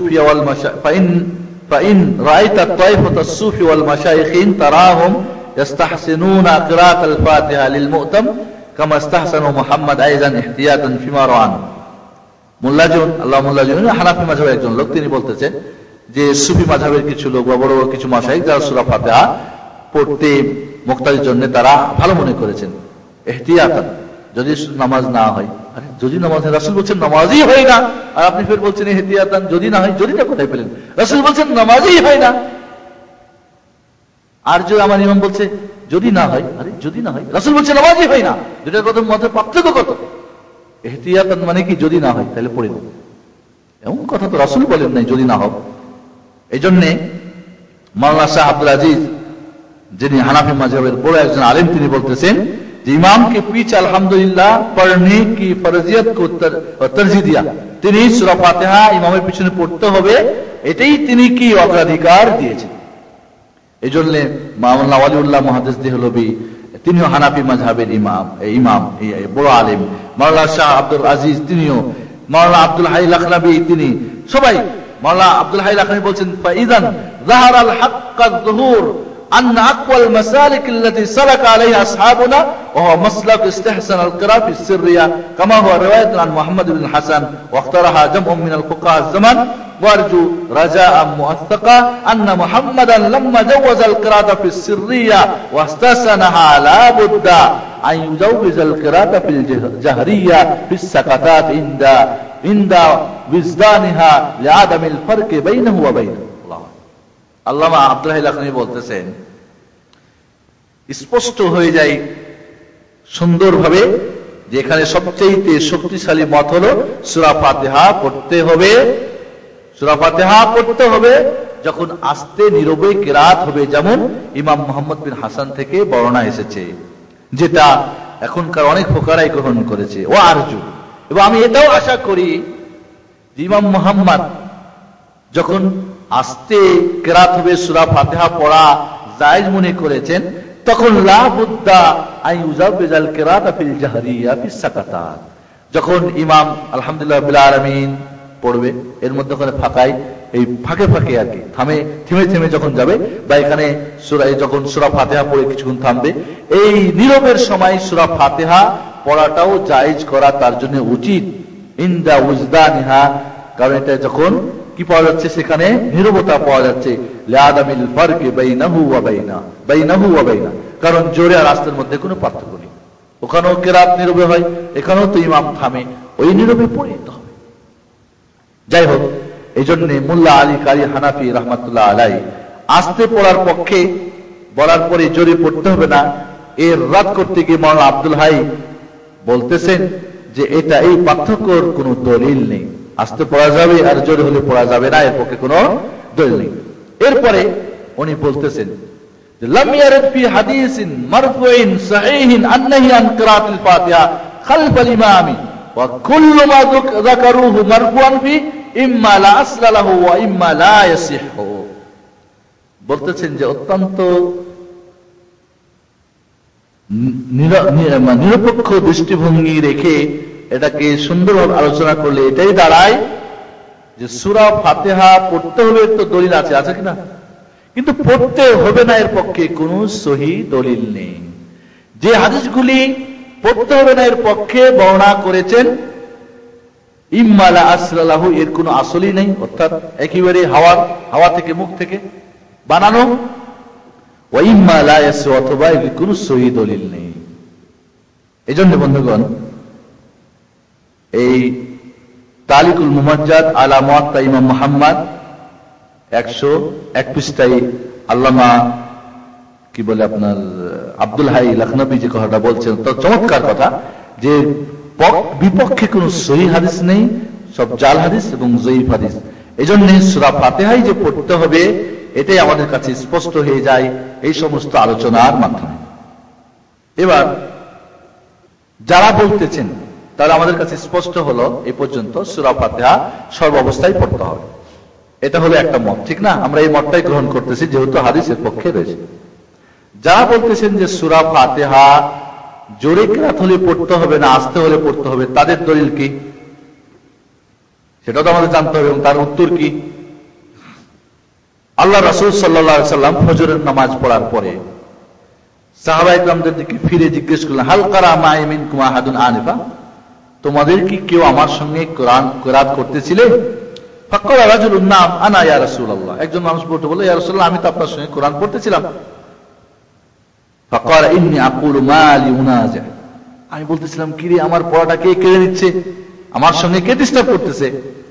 الصوفي والمشايخين تراهم يستحسنون قراءة الفاتحة للمؤتم كما استحسنوا محمد أيضا احتياطا فيما روى عنه। মুল্লাজিউন হানাফি মাযহাবের একজন লোক, তিনি বলতেছেন যে সুফি মাযহাবের কিছু লোক বা বড় বড় কিছু মাশায়েখ যারা সূরা ফাতিহা পড়তে মুক্তাদির জন্য তারা ভালো মনে করেছেন, ইহতিয়াতান যদি নামাজ না হয়। আরে যদি নামাজ হয়, রাসূল বলছেন নামাজই হয় না, আর আপনি ফের বলছেন ইহতিয়াতান যদি না হয়। যদিটা কোথায় পেলেন? রাসূল বলছেন নামাজই হয় না, আর যদি আমার ইমাম বলছে যদি না হয়, আরে যদি না হয়, রাসূল বলছে নামাজই হয় না, দুটার কথা মধ্যে পার্থক্য কত? ইহতিয়াতান মানে কি যদি না হয় তাহলে পড়ে নেব, এমন কথা তো রাসূল বলেন নাই যদি না হোক। এই জন্যে মাওলানা শাহ আব্দুল আজিজ যিনি হানাফি মাযহাবের বড় একজন আলেম, তিনি বলতেছেন যে ইমাম के पीछे अल्हम्दुलिल्लाह पढ़ने की फर्जियत को तरजीह दिया, তিনি সূরা ফাতিহা ইমামের পিছনে পড়তে হবে এটাই তিনি কি অগ্রাধিকার দিয়েছেন। এই জন্য মাওলানা ওয়ালিউল্লাহ মুহাদ্দিস দেহলভী তিনিও হানাফি মাযহাবের ইমাম বড় আলেম, মাওলানা শাহ আব্দুল আজিজ তিনিও, মাওলানা আব্দুল হাই লাখনাবী তিনি সবাই। মাওলানা আব্দুল হাই লাখনাবী বলছেন ফাইদান যাহারাল হাক্কায যুহুর أن أقوى المسالك التي سلك عليها أصحابنا وهو مسلك استحسان القراءة في السرية كما هو رواية عن محمد بن الحسن واختارها جمع من الفقهاء الزمن، وارجو رجاء موثقا أن محمدا لما جوز القراءة في السرية واستحسنها لا بد أن يجوز القراءة في الجهرية في السكتات عند وجدانها لعدم الفرق بينه وبينه। আল্লামা আব্দুল হাই লাখনাবী বলতেছেন স্পষ্ট হয়ে যায় সুন্দরভাবে যে এখানে সবচেয়ে শক্তিশালী মত হলো সূরা ফাতিহা পড়তে হবে। সূরা ফাতিহা পড়তে হবে যখন আস্তে নীরবে কিরাত হবে, যেমন ইমাম মুহাম্মদ বিন হাসান থেকে বর্ণনা এসেছে, যেটা এখনকার অনেক ফুকাহাই গ্রহণ করেছে। ও আরজু, এবং আমি এটাও আশা করি যে ইমাম মুহাম্মদ যখন আস্তে কিরাত হবে সূরা ফাতিহা পড়া জায়েজ মনে করেছেন, তখন লা বুদ্দা আন ইউজাবিজাল কিরাতা ফিল জাহরিয়া ফিস সাকাতাত, যখন ইমাম আলহামদুলিল্লাহ রাব্বিল আলামিন পড়বে এর মধ্যে ওখানে ফাঁকায় এই ফাঁকে ফাঁকে আর কি থেমে থেমে যখন যাবে, বা এখানে যখন সূরা ফাতিহা পড়ে কিছুক্ষণ থামবে, এই নীরবের সময় সূরা ফাতিহা পড়াটাও জায়েজ করা তার জন্য উচিত ইনদা উজদানিহা, কারণ এটা যখন কি পাওয়া যাচ্ছে সেখানে নীরবতা পাওয়া যাচ্ছে, লিআদামিল ফারকি বাইনাহু ওয়া বাইনা, কারণ জোরে আর আস্তের মধ্যে কোনো পার্থক্য নেই। ওখানেও কিরাত নীরবে হয়, এখানেও তো ইমাম থামে, ওই নীরবে পড়তে হবে। যাই হোক, এই জন্য মোল্লা আলী কারি হানাফি রাহমাতুল্লাহ আলাইহি আস্তে পড়ার পক্ষে, বলার পরে জোরে পড়তে হবে না, এর রাদ করতে গিয়ে মাওলানা আব্দুল হাই বলতেছেন যে এটা এই পার্থক্যর কোনো দলিল নেই, আস্তে পড়া যাবে আর জোরে হলে পড়া যাবে না, এর পক্ষে কোনো দলিল নেই। এরপরে উনি বলতেছেন যে লাম ইয়ারিদ ফি হাদিসিন মারফুইন সাহিহিন আন্নাহি আন কিরাআতিল ফাতিহা খালফাল ইমামি ওয়া কুল্লু মা যাকারুহু মারফুআন ফি ইম্মা লা আসলা লাহু ওয়া ইম্মা লা ইয়াসিহু। বলতেছেন যে অত্যন্ত নিরপেক্ষ দৃষ্টিভঙ্গি রেখে এটাকে সুন্দরভাবে আলোচনা করলে এটাই দাঁড়ায় যে সূরা ফাতিহা পড়তে হবে তো দলিল আছে কিনা, কিন্তু পড়তে হবে না এর পক্ষে কোনো সহিহ দলিল নেই। যে হাদিসগুলি পড়তে হবে না এর পক্ষে বর্ণনা করেছেন ইম্মা লা আসলা লাহু, এর কোনো আসলই নেই, অর্থাৎ একেবারে হাওয়া থেকে মুখ থেকে বানানো। ওয়া ইম্মা লা ইয়াসু, অথবা কোনো সহি দলিল নেই। এই জন্য বন্ধুগণ, এই তালিকুল মুমাজ্জাদ আলা মুওয়াত্তা ইমাম মুহাম্মদ 101 পৃষ্ঠায় আল্লামা কি বলে আপনার আব্দুল হাই লখনবী যে কথাটা বলছেন, তো চমৎকার কথা, যে বিপক্ষে কোন সহিহ হাদিস নেই, সব জাল হাদিস এবং যঈফ হাদিস। এই জন্য সূরা ফাতিহাই যে পড়তে হবে, এটাই আমাদের কাছে স্পষ্ট হয়ে যায় এই সমস্ত আলোচনার মাধ্যমে। এবার যারা বলতেছেন, তাহলে আমাদের কাছে স্পষ্ট হলো এই পর্যন্ত সূরা ফাতিহা সর্বাবস্থায় পড়তে হবে, এটা হলো একটা মত, ঠিক না? আমরা এই মতটাই গ্রহণ করতেছি, যেহেতু হাদিসের পক্ষে রয়েছে। যারা বলতেছেন যে সূরা ফাতিহা জোরে কিরাত হলে পড়তে হবে না, আস্তে হলে পড়তে হবে, তাদের দলিল কি সেটা তো আমাদের জানতে হবে, এবং তার উত্তর কি? আল্লাহ রাসূল সাল্লাল্লাহু আলাইহি সাল্লাম ফজরের নামাজ পড়ার পরে সাহাবায়ে কেরামদের দিকে ফিরে জিজ্ঞেস করলেন, হাল কারা মাই মিনকুম আহাদুন আনিফা, তোমাদের কি কেউ আমার সঙ্গে কোরআন কিরাত করতেছিলে? ফাকালা রাজুলুন নাম আনা ইয়া রাসূলুল্লাহ, একজন মানুষ বলল, ইয়া রাসূলুল্লাহ, আমি তো আপনার সঙ্গে কোরআন পড়তেছিলাম। ফাকালা ইন্নী আকুলু মা লি উনাজি, আমি বলতেছিলাম, কি রে, আমার পড়াটা কে কেড়ে নিচ্ছে, আমার সঙ্গে কে ডিস্টার্ব করতেছে?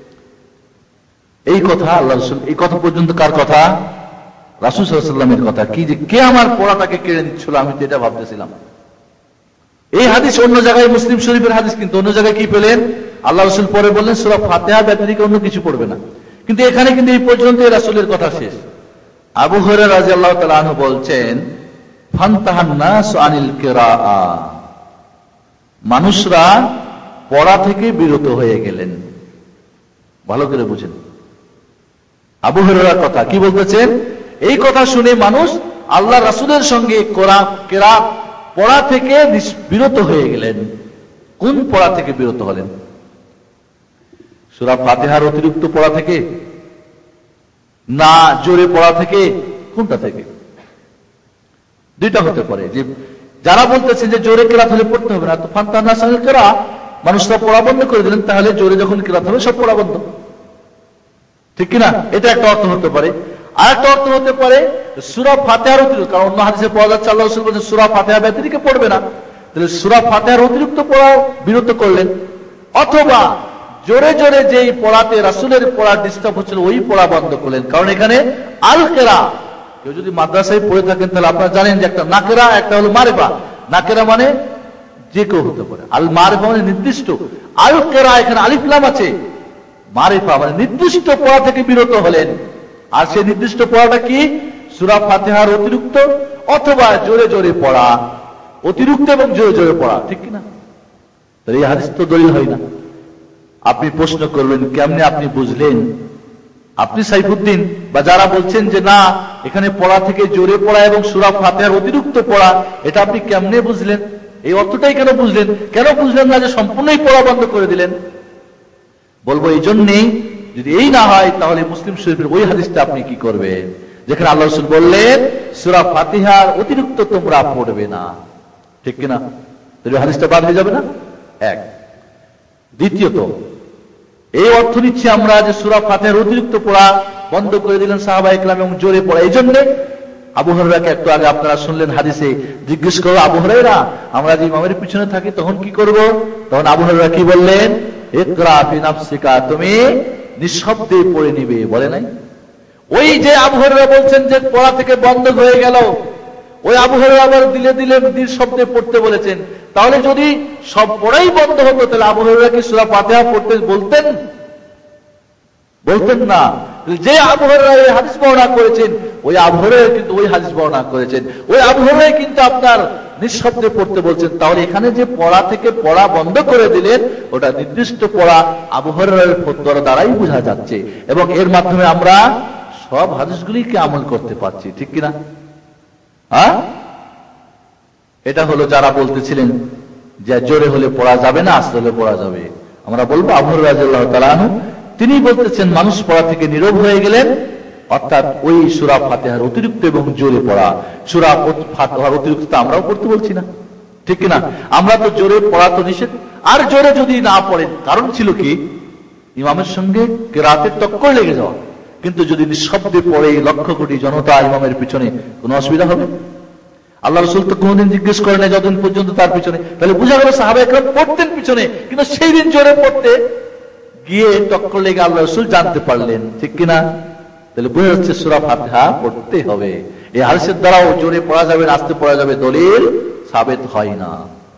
এই কথা আল্লাহ রাসূল, এই কথা পর্যন্ত কার কথা? রাসূল সাল্লাল্লাহু আলাইহি ওয়াসাল্লামের কথা, কি যে কে আমার পড়াটাকে কেড়ে নিচ্ছিল, আমি তো এটা ভাবতেছিলাম। এই হাদিস অন্য জায়গায়, মুসলিম শরীফের হাদিস, কিন্তু অন্য জায়গায় কি পেলেন? আল্লাহ রাসূল পরে বললেন সূরা ফাতিহা ব্যতিরেকে অন্য কিছু পড়বে না, কিন্তু এখানে কিন্তু এই পর্যন্ত রাসূলের কথা শেষ। আবু হুরায়রা রাদিয়াল্লাহু তাআলা আনহু বলছেন, ফান্তাহান নাস আনিল কিরাআ, মানুষরা পড়া থেকে বিরত হয়ে গেলেন। ভালো করে বুঝেন আবু হুরায়রার কথা কি বলতেছেন। এই কথা শুনে মানুষ আল্লাহ রাসূলের সঙ্গে কোরআন কিরাত পড়া থেকে বিরত হয়ে গেলেন। কোন পড়া থেকে বিরত হলেন? সূরা ফাতিহার অতিরিক্ত পড়া থেকে, না জোরে পড়া থেকে, কোনটা থেকে? দুইটা হতে পারে। যে যারা বলতেছেন যে জোরে কিরাত হলে পড়তে হবে না, তো ফান্তাহান নাস আনিল কিরাআ, মানুষরা পড়া বন্ধ করে দিলেন, তাহলে জোরে যখন কিরাত হবে সব পড়া বন্ধ, ঠিক কিনা? এটা একটা অর্থ হতে পারে। আর একটা অর্থ হতে পারে সূরা ফাতিহার অতিরিক্ত, কারণ অন্য হাদিসে পাওয়া যাচ্ছে আল্লাহ রাসূল বলেছেন সূরা ফাতিহা ব্যতিরেকে পড়বে না, তাহলে সূরা ফাতিহার অতিরিক্ত পড়া বিরত করলেন। অথবা জোরে জোরে যেই পড়াতে রাসূলের পড়া ডিস্টার্ব হচ্ছিল ওই পড়া বন্ধ করলেন, কারণ এখানে আল কিরা, কেউ যদি মাদ্রাসায় পড়ে থাকেন তাহলে আপনারা জানেন যে একটা নাকেরা, একটা হলো মারিফা। নাকেরা মানে যে কেউ হতে পারে, আল মারিফা মানে নির্দিষ্ট, আল কিরা এখানে আলিফ লাম আছে, মারিফা মানে নির্দিষ্ট পড়া থেকে বিরত হলেন। আর সেই নির্দিষ্ট পড়াটা কি? সূরা ফাতিহার অতিরিক্ত অথবা জোরে জোরে পড়া, অতিরিক্ত এবং জোরে জোরে পড়া, ঠিক কিনা? তাহলে এই হাদিস তো দলিল হয় না। আপনি প্রশ্ন করবেন, কেমনে আপনি বুঝলেন? আপনি সাইফুদ্দিন বা যারা বলছেন যে না এখানে পড়া থেকে জোরে পড়া এবং সূরা ফাতিহার অতিরিক্ত পড়া, এটা আপনি কেমনে বুঝলেন? এই অর্থটাই কেন বুঝলেন? কেন বুঝলেন না যে সম্পূর্ণই পড়া বন্ধ করে দিলেন? বলবো এই জন্যেই, যদি এই না হয় তাহলে মুসলিম শরীফের ওই হাদিসটা আপনি কি করবেন যেখানে আল্লাহ রাসূল বললেন সূরা ফাতিহার অতিরিক্ত তোমরা পড়বে না, ঠিক কিনা? তাহলে হাদিসটা বাদ হয়ে যাবে না? এক। দ্বিতীয়ত, এই অর্থ নিচ্ছি আমরা যে সূরা ফাতিহার অতিরিক্ত পড়া বন্ধ করে দিলেন সাহাবায়ে কেরাম এবং জোরে পড়া। এই জন্য আবু হুরায়রাকে একটু আগে আপনারা শুনলেন হাদিসে, জিজ্ঞেস করো আবু হুরায়রা, আমরা যে ইমামের পিছনে থাকি তখন কি করব? তখন আবু হুরায়রা কি বললেন? ইকরা ফি নাফসিকা, তুমি নিঃশব্দে পড়ে নিবে, বলে নাই? ওই যে আবু হুরায়রা বলছেন যে পড়া থেকে বন্ধ হয়ে গেল, ওই আবু হুরায়রা আবার দিলে দিলে নিঃশব্দে পড়তে বলেছেন। তাহলে যদি সব পড়াই বন্ধ হতো তাহলে আবু হুরায়রা কি সূরা ফাতিহা পড়তে বলতেন? বলতেন না। যে আবু হুরায়রা এই হাদিস বর্ণনা করেছেন, ওই আবু হুরায়রা কিন্তু ওই হাদিস বর্ণনা করেছেন, ওই আবু হুরায়রা কিন্তু আপনার নিঃশব্দে পড়তে বলছেন। তাহলে এখানে যে পড়া থেকে পড়া বন্ধ করে দিলেন, ওটা নির্দিষ্ট পড়া আবু হুরায়রার ফতোয়ার দ্বারাই বোঝা যাচ্ছে, এবং এর মাধ্যমে আমরা সব হাদিসগুলিকে আমল করতে পারছি, ঠিক কিনা? হ্যাঁ, এটা হলো যারা বলতেছিলেন যে জোরে হলে পড়া যাবে না, আস্তে হলে পড়া যাবে। আমরা বলবো আবু হুরায়রা রাদিয়াল্লাহু তাআলা আনহু তিনি বলতেছেন মানুষ পড়া থেকে নীরব হয়ে গেলেন, অর্থাৎ ওই সূরা ফাতিহার অতিরিক্ত এবং জোরে পড়া। সূরা ফাতিহার অতিরিক্ত আমরাও পড়তে বলছি না, ঠিক কিনা? আমরা তো জোরে পড়া তো নিষেধ। আর জোরে যদি না পড়েন, কারণ ছিল কি? ইমামের সঙ্গে কিরাতের টক্কর লেগে যাওয়া। কিন্তু যদি নিঃশব্দে পড়ে লক্ষ কোটি জনতা ইমামের পিছনে কোনো অসুবিধা হবে? আল্লাহ রাসূল তো কোনোদিন জিজ্ঞেস করেন না যতদিন পর্যন্ত তার পিছনে। তাহলে বোঝা গেল সাহাবায়ে কেরাম পড়তেন পিছনে, কিন্তু সেই দিন জোরে পড়তে গিয়ে টক্কর লেগে আল্লাহ রাসূল জানতে পারলেন, ঠিক কিনা? তাহলে বোঝা যাচ্ছে সূরা ফাতিহা পড়তে হবে। এই হাদিসের দ্বারাও জোরে পড়া যাবে, আস্তে পড়া যাবে, দলিল সাবিত হয় না।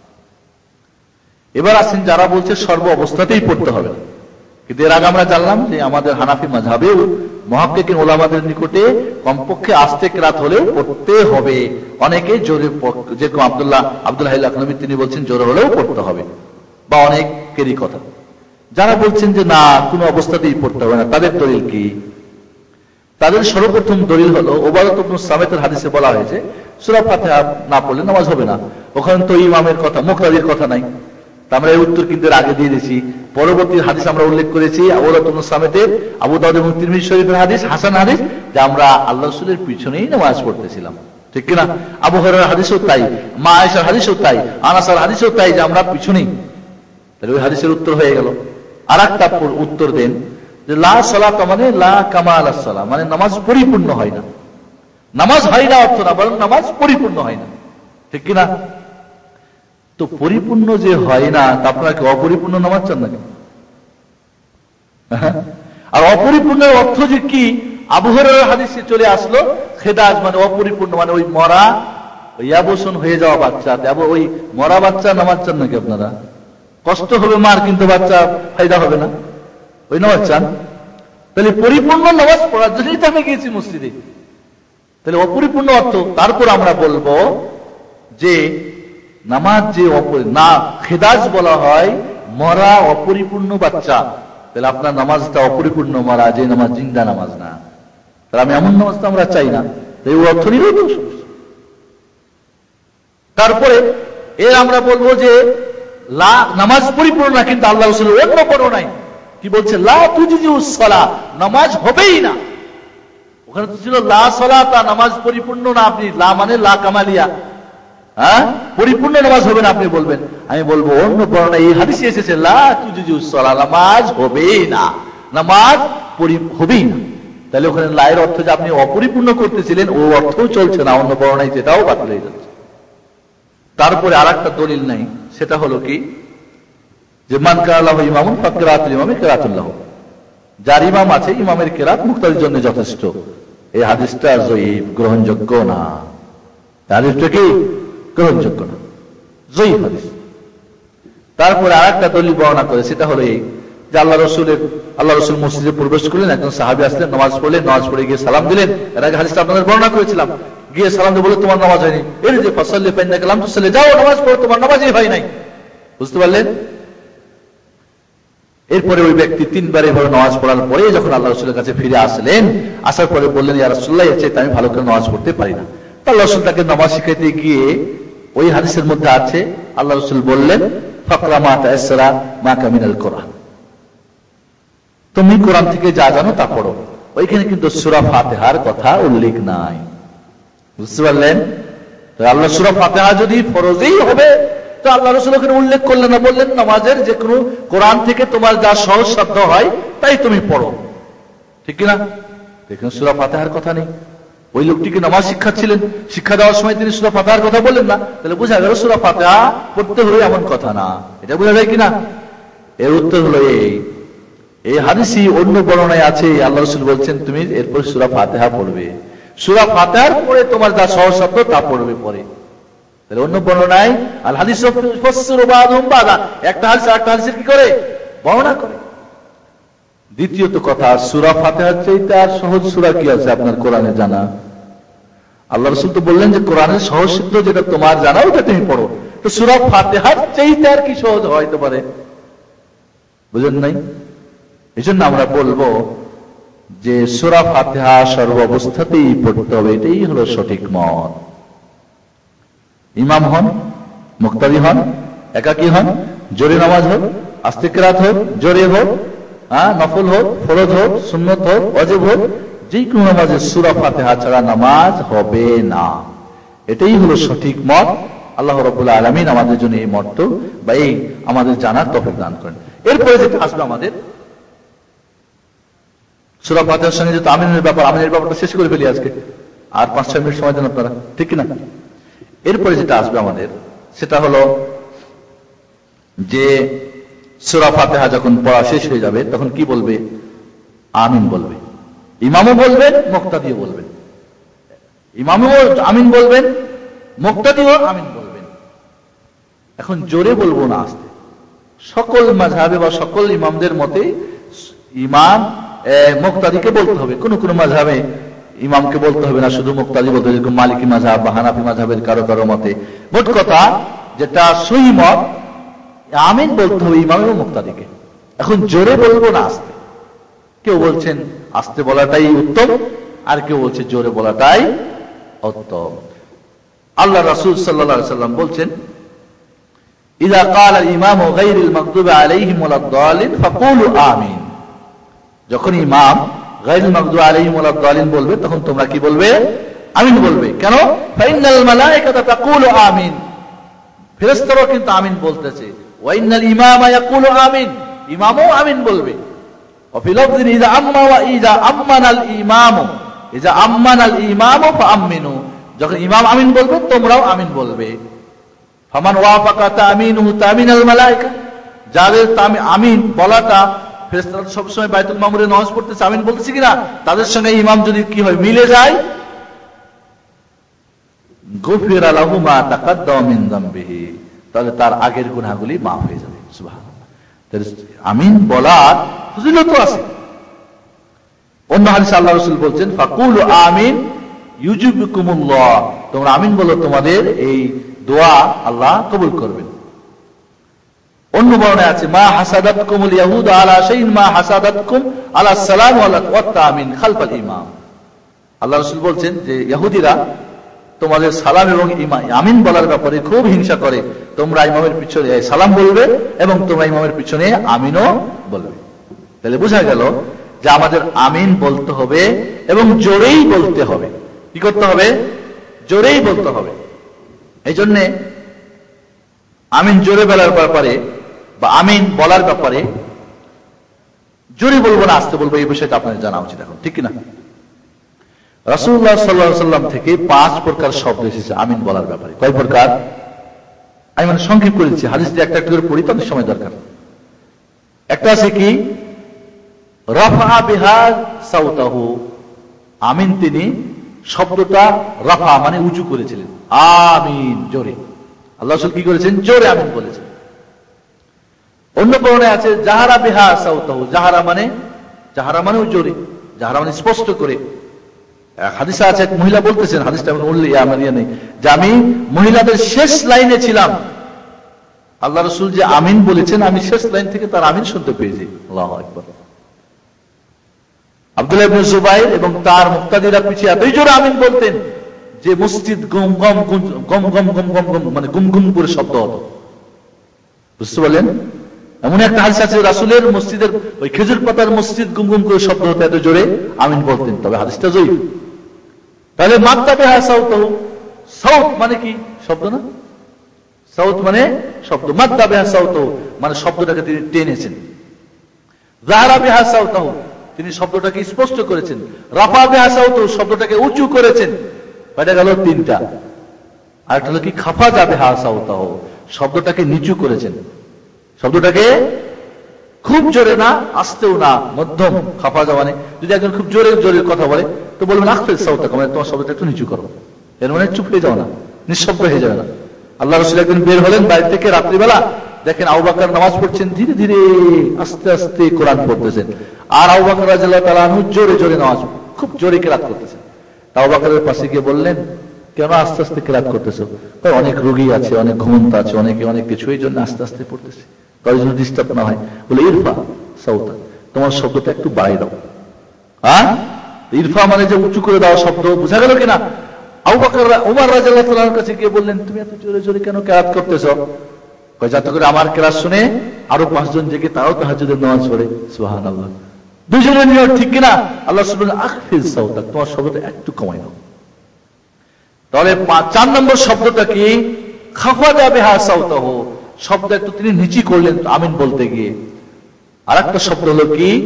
এবার আসেন যারা বলছে সর্ব অবস্থাতেই পড়তে হবে, কিন্তু এর আগে আমরা জানলাম যে আমাদের হানাফি মাযহাবেও মুহাক্কিকিন ওলামাদের নিকটে কমপক্ষে আস্তে কেরাত হলেও পড়তে হবে। অনেকে জোরে, যেরকম আব্দুল হাই লাখনবী তিনি বলছেন জোরে হলেও পড়তে হবে, বা অনেকেরই কথা। যারা বলছেন যে না কোনো অবস্থাতেই পড়তে হবে না, তাদের দলিল কি? তাদের সর্বপ্রথম দলিল হলো উবাদাহ ইবনে সামিতের হাদিসে বলা হয়েছে সূরা ফাতিহা না পড়লে নামাজ হবে না। ওখানে তো ইমামের কথা, মুক্তাদির কথা নাই। আমরা এই উত্তর কিন্তু আগে দিয়ে দিয়েছি। পরবর্তী হাদিস আমরা উল্লেখ করেছি উবাদাহ ইবনে সামিতের, আবু দাউদ এবং তিরমিজি শরীফের হাদিস, হাসান হাদিস, যে আমরা আল্লাহ রাসূলের পিছনেই নামাজ পড়তেছিলাম, ঠিক কিনা? আবু হুরায়রার হাদিসও তাই, মা আয়েশার হাদিসও তাই, আনাসের হাদিসও তাই, যে আমরা পিছনেই। তাহলে ওই হাদিসের উত্তর হয়ে গেল। আর একটা উত্তর দেন যে লা সালাত মানে লা কামাল আস-সালাহ, মানে নামাজ পরিপূর্ণ হয় না। নামাজ হয় না অর্থ না, বরং নামাজ পরিপূর্ণ হয় না, ঠিক কিনা? তো পরিপূর্ণ যে হয় না, তা আপনারা কি অপরিপূর্ণ নামাজ চান নাকি? আর অপরিপূর্ণের অর্থ যে কি, আবু হুরায়রার হাদিসে চলে আসলো খেদাজ মানে অপরিপূর্ণ, মানে ওই মরা, ওই অ্যাবর্শন হয়ে যাওয়া বাচ্চা, ওই মরা বাচ্চা নামাজ চান নাকি আপনারা? কষ্ট হবে মার, কিন্তু বাচ্চা ফায়দা হবে না, ওই নামাজ চান? তাহলে পরিপূর্ণ নামাজ পড়ার জন্যই তো আমি গিয়েছি মসজিদে। তাহলে অপরিপূর্ণ অর্থ। তারপর আমরা বলবো যে নামাজ যে না খেদাজ বলা হয় মরা অপরিপূর্ণ বাচ্চা, তাহলে আপনার নামাজটা অপরিপূর্ণ মরা, যে নামাজ জিন্দা নামাজ না। তাহলে আমি এমন নামাজ তো আমরা চাই না, এই অর্থ নিলেও তো সমস্যা। তারপরে এর আমরা বলবো যে নামাজ পরিপূর্ণ না, কিন্তু আল্লাহ রাসূলের অন্য কোনো নাই, কি বলছে? লা তুজিজুস সালাহ, নামাজ হবেই না। ওখানে তো ছিল লা সালাতা, নামাজ পরিপূর্ণ না। আপনি লা মানে লা কামালিয়া, হ্যাঁ, পরিপূর্ণ নামাজ হবে না আপনি বলবেন। আমি বলবো অন্য বর্ণনা এই হাদিসে এসেছে লা তুজিজুস সালাহ, নামাজ হবেই না, নামাজ হবেই না। তাহলে ওখানে লা এর অর্থ যে আপনি অপরিপূর্ণ করতেছিলেন, ও অর্থও চলছে না, অন্য বর্ণনায় সেটাও বাতিল হয়ে যাচ্ছে। তারপরে আরেকটা দলিল নাই, সেটা হলো কি যে মান কানা লাহু ইমামুন ফাকিরাতুল ইমামি কিরাতুল লাহু, যার ইমাম আছে ইমামের কিরাত মুক্তাদির জন্য যথেষ্ট। এই হাদিসটা যঈফ, গ্রহণযোগ্য না। হাদিসটা কি গ্রহণযোগ্য না, যঈফ হাদিস। তারপরে আরেকটা দলিল বর্ণনা করে, সেটা হলো এই যে আল্লাহ রাসূল মসজিদে প্রবেশ করলেন, একজন সাহাবী আসলেন, নামাজ পড়লেন, নামাজ পড়ে গিয়ে সালাম দিলেন। এর আগে হাদিসটা আপনাদের বর্ণনা করেছিলাম। গিয়ে সালাম দিয়ে বলে তোমার নামাজ হয়নি, এই যে ফাসাল্লি ফাইন্নাকা লাম তুসাল্লি, যাও নামাজ পড়ো, তোমার নামাজই হয় নাই। বুঝতে পারলেন? এরপরে ওই ব্যক্তি তিনবার এভাবে নামাজ পড়ার পরে যখন আল্লাহ রাসূলের কাছে ফিরে আসলেন, আসার পরে বললেন ইয়া রাসূলুল্লাহ, এর চাইতে আমি ভালো করে নামাজ পড়তে পারি না। আল্লাহ রাসূল তাকে নামাজ শিখাইতে গিয়ে ওই হাদিসের মধ্যে আছে আল্লাহ রাসূল বললেন ফাকরা মা তায়াসসারা মাকা মিনাল কোরআন, তুমি কোরআন থেকে যা জানো তা পড়ো। ওইখানে কিন্তু সূরা ফাতিহার কথা উল্লেখ নাই। বুঝতে পারলেন? তো আল্লাহ সূরা ফাতিহা যদি ফরজই হবে, তো আল্লাহ রাসূল ওখানে উল্লেখ করলেন না, বললেন নামাজের যে কোনো কোরআন থেকে তোমার যা সহজ সাধ্য হয় তাই তুমি পড়ো, ঠিক কিনা? এখানে সূরা ফাতিহার কথা নেই। ওই লোকটিকে নামাজ শিক্ষাচ্ছিলেন, শিক্ষা দেওয়ার সময় তিনি সূরা ফাতিহার কথা বললেন না, তাহলে বোঝা গেল সূরা ফাতিহা পড়তে হলে এমন কথা না। এটা বোঝা যায় কিনা? এর উত্তর হলো এই হাদিসে অন্য বর্ণনায় আছে আল্লাহ রাসূল বলছেন তুমি এরপর সূরা ফাতিহা পড়বে, সূরা ফাতিহার পরে তোমার যা সহজ শব্দ তা পড়বে পরে। তাহলে অন্য বর্ণনায় আল হাদিস ফাসসিরু বাযুহুম বাযা, একটা হাদিস আরেকটা হাদিসের কি করে বর্ণনা করে। দ্বিতীয়ত কথা, সূরা ফাতিহার চাইতে আর সহজ সূরা কি আছে আপনার কোরআনে জানা? আল্লাহ রাসূল তো বললেন যে কোরআনের সহজ সূত্র যেটা তোমার জানা ওটা তুমি পড়ো। তো সূরা ফাতিহার চাইতে আর কি সহজ হতে পারে? বুঝেন নাই? এজন্য আমরা বলবো যে সূরা ফাতিহা সর্ব অবস্থাতেই পড়তে হবে, এটাই হলো সঠিক মত। ইমাম হন, মুক্তাদি হন, একাকী হন, জোরে নামাজ হোক, আস্তে কিরাত হোক, জোরে হোক, নফল হোক, ফরজ হোক, সুন্নত হোক, ওয়াজিব হোক, যে কোনো নামাজে সূরা ফাতিহা ছাড়া নামাজ হবে না, এটাই হলো সঠিক মত। আল্লাহ রাব্বুল আলামিন আমাদের জন্য এই মত বা এই আমাদের জানার তৌফিক দান করেন। এরপরে যেটা আসবে আমাদের সূরা ফাতিহার সঙ্গে যেহেতু আমিনের ব্যাপারটা শেষ করে ফেলি আজকে, আর 5-6 মিনিট সময় দেন আপনারা, ঠিক কিনা? এরপরে যেটা আসবে আমাদের সেটা হলো যে সূরা ফাতিহা যখন পড়া শেষ হয়ে যাবে তখন কি বলবে? আমিন বলবে। ইমামও বলবেন, মুক্তাদিও বলবেন। ইমামও আমিন বলবেন, মুক্তাদিও আমিন বলবেন। এখন জোরে বলবো না, আস্তে। সকল মাযহাবে বা সকল ইমামদের মতে ইমাম মুক্তাদিকে বলতে হবে। কোন কোন মাযহাবে ইমামকে বলতে হবে না, শুধু মুক্তাদি বলতে হবে, যেরকম মালিকি মাযহাব বা হানাফি মাযহাবের কারো কারো মতে। মোট কথা যেটা সহিহ মত, আমিন বলতে হবে ইমাম এবং মুক্তাদিকে। এখন জোরে বলবো না, আস্তে। কেউ বলছেন আস্তে বলাটাই উত্তম, আর কেউ বলছে জোরে বলাটাই উত্তম। আল্লাহ রাসূল সাল্লাল্লাহু আলাইহি ওয়াসাল্লাম বলছেন, ইযা ক্বালা আল-ইমামু গায়রিল মাগদুবি আলাইহিম ওয়ালাদ-দালিন ফাকুলু আমিন। যখন ইমাম গায়রিল মাগদুবি আলাইহিম ওয়ালাদ-দালিন বলবে তখন তোমরা কি বলবে? আমিন বলবে। কেন? ফাইন্নাল মালায়েকাতা তাকুলু আমিন। ফেরেশতারাও কিন্তু আমিন বলতেছে। ওয়া ইন্নাল ইমামা ইয়াকুলু আমিন, ইমামও আমিন বলবে। ওয়া ফি লাফযিন ইযা আম্মা ওয়া ইযা আম্মানাল ইমামু, ইযা আম্মানাল ইমামু ফাআমিনু। যখন ইমাম আমিন বলবে তোমরাও আমিন বলবে। ফামান ওয়াফাকা তামিনুহু তামিনাল মালায়েকা, যাদের আমিন বলাটা, ফেরেশতারা সব সময় বাইতুল মামুরে নামাজ পড়তেছে আমিন বলতেছে কিনা, তাদের সঙ্গে ইমাম যদি কি হয়, মিলে যায়, গুফিরা লাহু মা তাকাদ্দামা মিন যামবিহি, তাহলে তার আগের গুনাহগুলি মাফ হয়ে যাবে। সুবহানাল্লাহ। তাহলে আমিন বলার ফজিলত আছে। অন্য হাদিসে আল্লাহ রাসূল বলছেন, ফাকুলু আমিন ইউজিবুকুমুল্লাহ, তোমরা আমিন বলো, তোমাদের এই দোয়া আল্লাহ কবুল করবেন। অন্য বর্ণনায় আছে, মা হাসাদাতকুমুল ইয়াহুদ আলা শাইইন মা হাসাদাতকুম আলা সালাম ওয়া তামিন খালফাল ইমাম। আল্লাহ রাসূল বলছেন যে ইহুদিরা তোমাদের সালাম এবং আমিন বলার ব্যাপারে খুব হিংসা করে, তোমরা ইমামের পিছনে সালাম বলবে এবং তোমরা ইমামের পিছনে আমিনও বলবে। তাহলে বোঝা গেল যে আমাদের আমিন বলতে হবে এবং জোরেই বলতে হবে। কি করতে হবে? জোরেই বলতে হবে। এই জন্যে আমিন জোরে বলার ব্যাপারে বা আমিন বলার ব্যাপারে জোরে বলবো না, আস্তে বলবো, এই বিষয়টা আপনাদের জানা উচিত এখন, ঠিক কিনা? রাসূলুল্লাহ সাল্লাল্লাহু আলাইহি ওয়াসাল্লাম থেকে 5 প্রকার শব্দ এসেছে আমিন বলার ব্যাপারে। কয় প্রকার? আমি মানে সংক্ষেপ করেছি, হাদিসটি একটা একটা করে পড়ি, তো অনেক সময় দরকার। একটা আছে কি, রাফা বিহা সাউতাহু, আমিন তিনি শব্দটা রাফা মানে উঁচু করেছিলেন, আমিন জোরে। আল্লাহ রাসূল কি করেছেন? জোরে আমিন বলেছেন। অন্য বর্ণনায় আছে জাহারা বিহা সাউতাহু, জাহারা মানে জোরে, জাহারা মানে স্পষ্ট করে। হাদিসে আছে এক মহিলা বলতেছেন, হাদিসটা আমার নেই, যে আমি মহিলাদের শেষ লাইনে ছিলাম, আল্লাহ রাসূল যে আমিন বলেছেন আমি শেষ লাইন থেকে তার আমিন শুনতে পেয়েছি। আল্লাহু আকবার। আব্দুল্লাহ ইবনে জুবাইর এবং তার মুক্তাদিরা পিছিয়ে এতই জোরে আমিন বলতেন যে মসজিদ গম গম গম গম গম গম গম মানে গুম গুম করে শব্দ হতো। বুঝতে পারলেন? এমন একটা হাদিস আছে রাসূলের মসজিদের ওই খেজুর পাতার মসজিদ গুম গুম করে শব্দ হতো, এত জোরে আমিন বলতেন। তবে হাদিসটা জয়ীফ। তাহলে মাত্তা বিহা সাউতাহু, সাউত মানে কি? শব্দ না? সাউত মানে শব্দ। মাত্তা বিহা সাউতাহু মানে শব্দটাকে তিনি টেনেছেন। জাহারা বিহা সাউতাহু, তিনি শব্দটাকে স্পষ্ট করেছেন। রাফা বিহা সাউতাহু, শব্দটাকে উঁচু করেছেন। এটা গেল 3টা। আর একটা হলো কি, খাফাজা বিহা সাউতাহু, শব্দটাকে নিচু করেছেন। শব্দটাকে খুব জোরে না, আস্তেও না, মধ্যম। খাফাজা মানে যদি একজন খুব জোরে জোরে কথা বলে তো বলবেন আখফিজ সাউতাক, মানে তোমার শব্দটা একটু নিচু করো। এর মানে চুপ হয়ে যাও না, নিঃশব্দ হয়ে যাবে না। আল্লাহ রাসূল একদিন বের হলেন বাইরে থেকে রাত্রিবেলা, দেখেন আবু বকর নামাজ পড়ছেন, ধীরে ধীরে আস্তে আস্তে কোরআন পড়তেছেন, আর আবু বকর রাদিয়াল্লাহু তাআলা আনহু জোরে জোরে নামাজ, খুব জোরে কিরাত করতেছেন। আবু বকরের পাশে গিয়ে বললেন, কেন আস্তে আস্তে কিরাত করতেছো? অনেক রোগী আছে, অনেক ঘুমন্ত আছে, অনেকে অনেক কিছু, এই জন্য আস্তে আস্তে পড়তেছে, তার জন্য ডিস্টার্ব না হয়। বলে ইরফা সাউতা, তোমার শব্দটা একটু বাড়িয়ে দাও। হ্যাঁ, ইরফা মানে যে উঁচু করে দেওয়া শব্দ, বুঝা গেল কিনা? আবু বকর ওমর রাদিয়াল্লাহু তাআলার কাছে গিয়ে বললেন, তুমি এত জোরে জোরে কেন কিরাত করতেছো? যাতে করে আমার কিরাত শুনে আরো 5 জন জেগে তারাও তাহাজ্জুদের নামাজ পড়ে। সুবহানাল্লাহ। দুজনের নিয়ত ঠিক কিনা? আল্লাহ সুবহানাহু আখফিজ সাউতাক, তোমার শব্দটা একটু কমাই দাও। তাহলে 4 নম্বর শব্দটা কি? খাফাজা বিহা সাউতাহু, শব্দ একটু তিনি নিচু করলেন আমিন বলতে গিয়ে। আর একটা শব্দ হলো কি?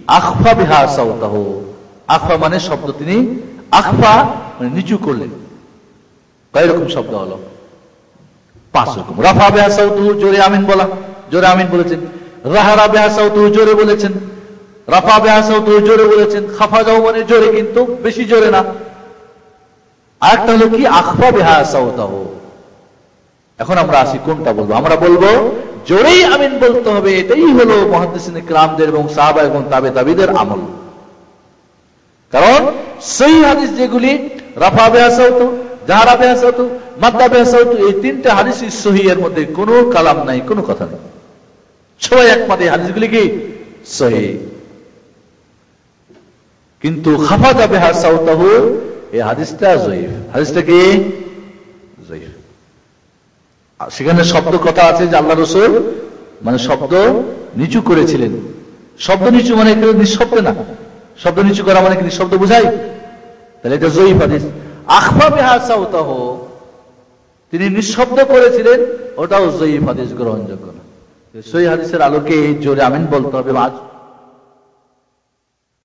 আখফা বিহা সাউতাহু, আখফা মানে শব্দ তিনি আখফা মানে নিচু করলেন। কয় রকম শব্দ হলো? 5 রকম। রাফা বিহা সাউতাহু জোরে আমিন বলা, জোরে আমিন বলেছেন। রাহারা বিহা সাউতাহু জোরে বলেছেন। রাফা বিহা সাউতাহু জোরে বলেছেন। খাফাদাহু মানে জোরে কিন্তু বেশি জোরে না। আরেকটা হলো কি আখফা বিহা সাউতাহু। এখন আমরা আসি কোনটা বলবো? আমরা বলবো জোরেই আমিন বলতে হবে। এটাই হলো মুহাদ্দিসিনে কিরামদের এবং সাহাবা এবং তাবেঈদের আমল। কারণ সহিহ হাদিস যেগুলি রাফা বিহা সাউতাহু, জাহারা বিহা সাউতাহু, মাদ্দা বিহা সাউতাহু, এই তিনটা হাদিসই সহিহ, এর মধ্যে কোনো কালাম নাই, কোনো কথা নেই, সবাই একমত এই হাদিসগুলি কি সহিহ। কিন্তু খাফাদা বিহা সাউতাহু এই হাদিসটা যঈফ। হাদিসটা কি যঈফ। সেখানে শব্দ কথা আছে যে আল্লাহ রাসূল মানে শব্দ নিচু করেছিলেন। শব্দ নিচু মানে নিঃশব্দ না, শব্দ নিচু করা মানে কি নিঃশব্দ বোঝায়? তাহলে এটা যঈফ হাদিস। আখফা বিহা সাউতাহু তিনি নিঃশব্দ করেছিলেন, ওটাও যঈফ হাদিস, গ্রহণযোগ্য না। সহিহ হাদিসের আলোকে জোরে আমিন বলতে হবে।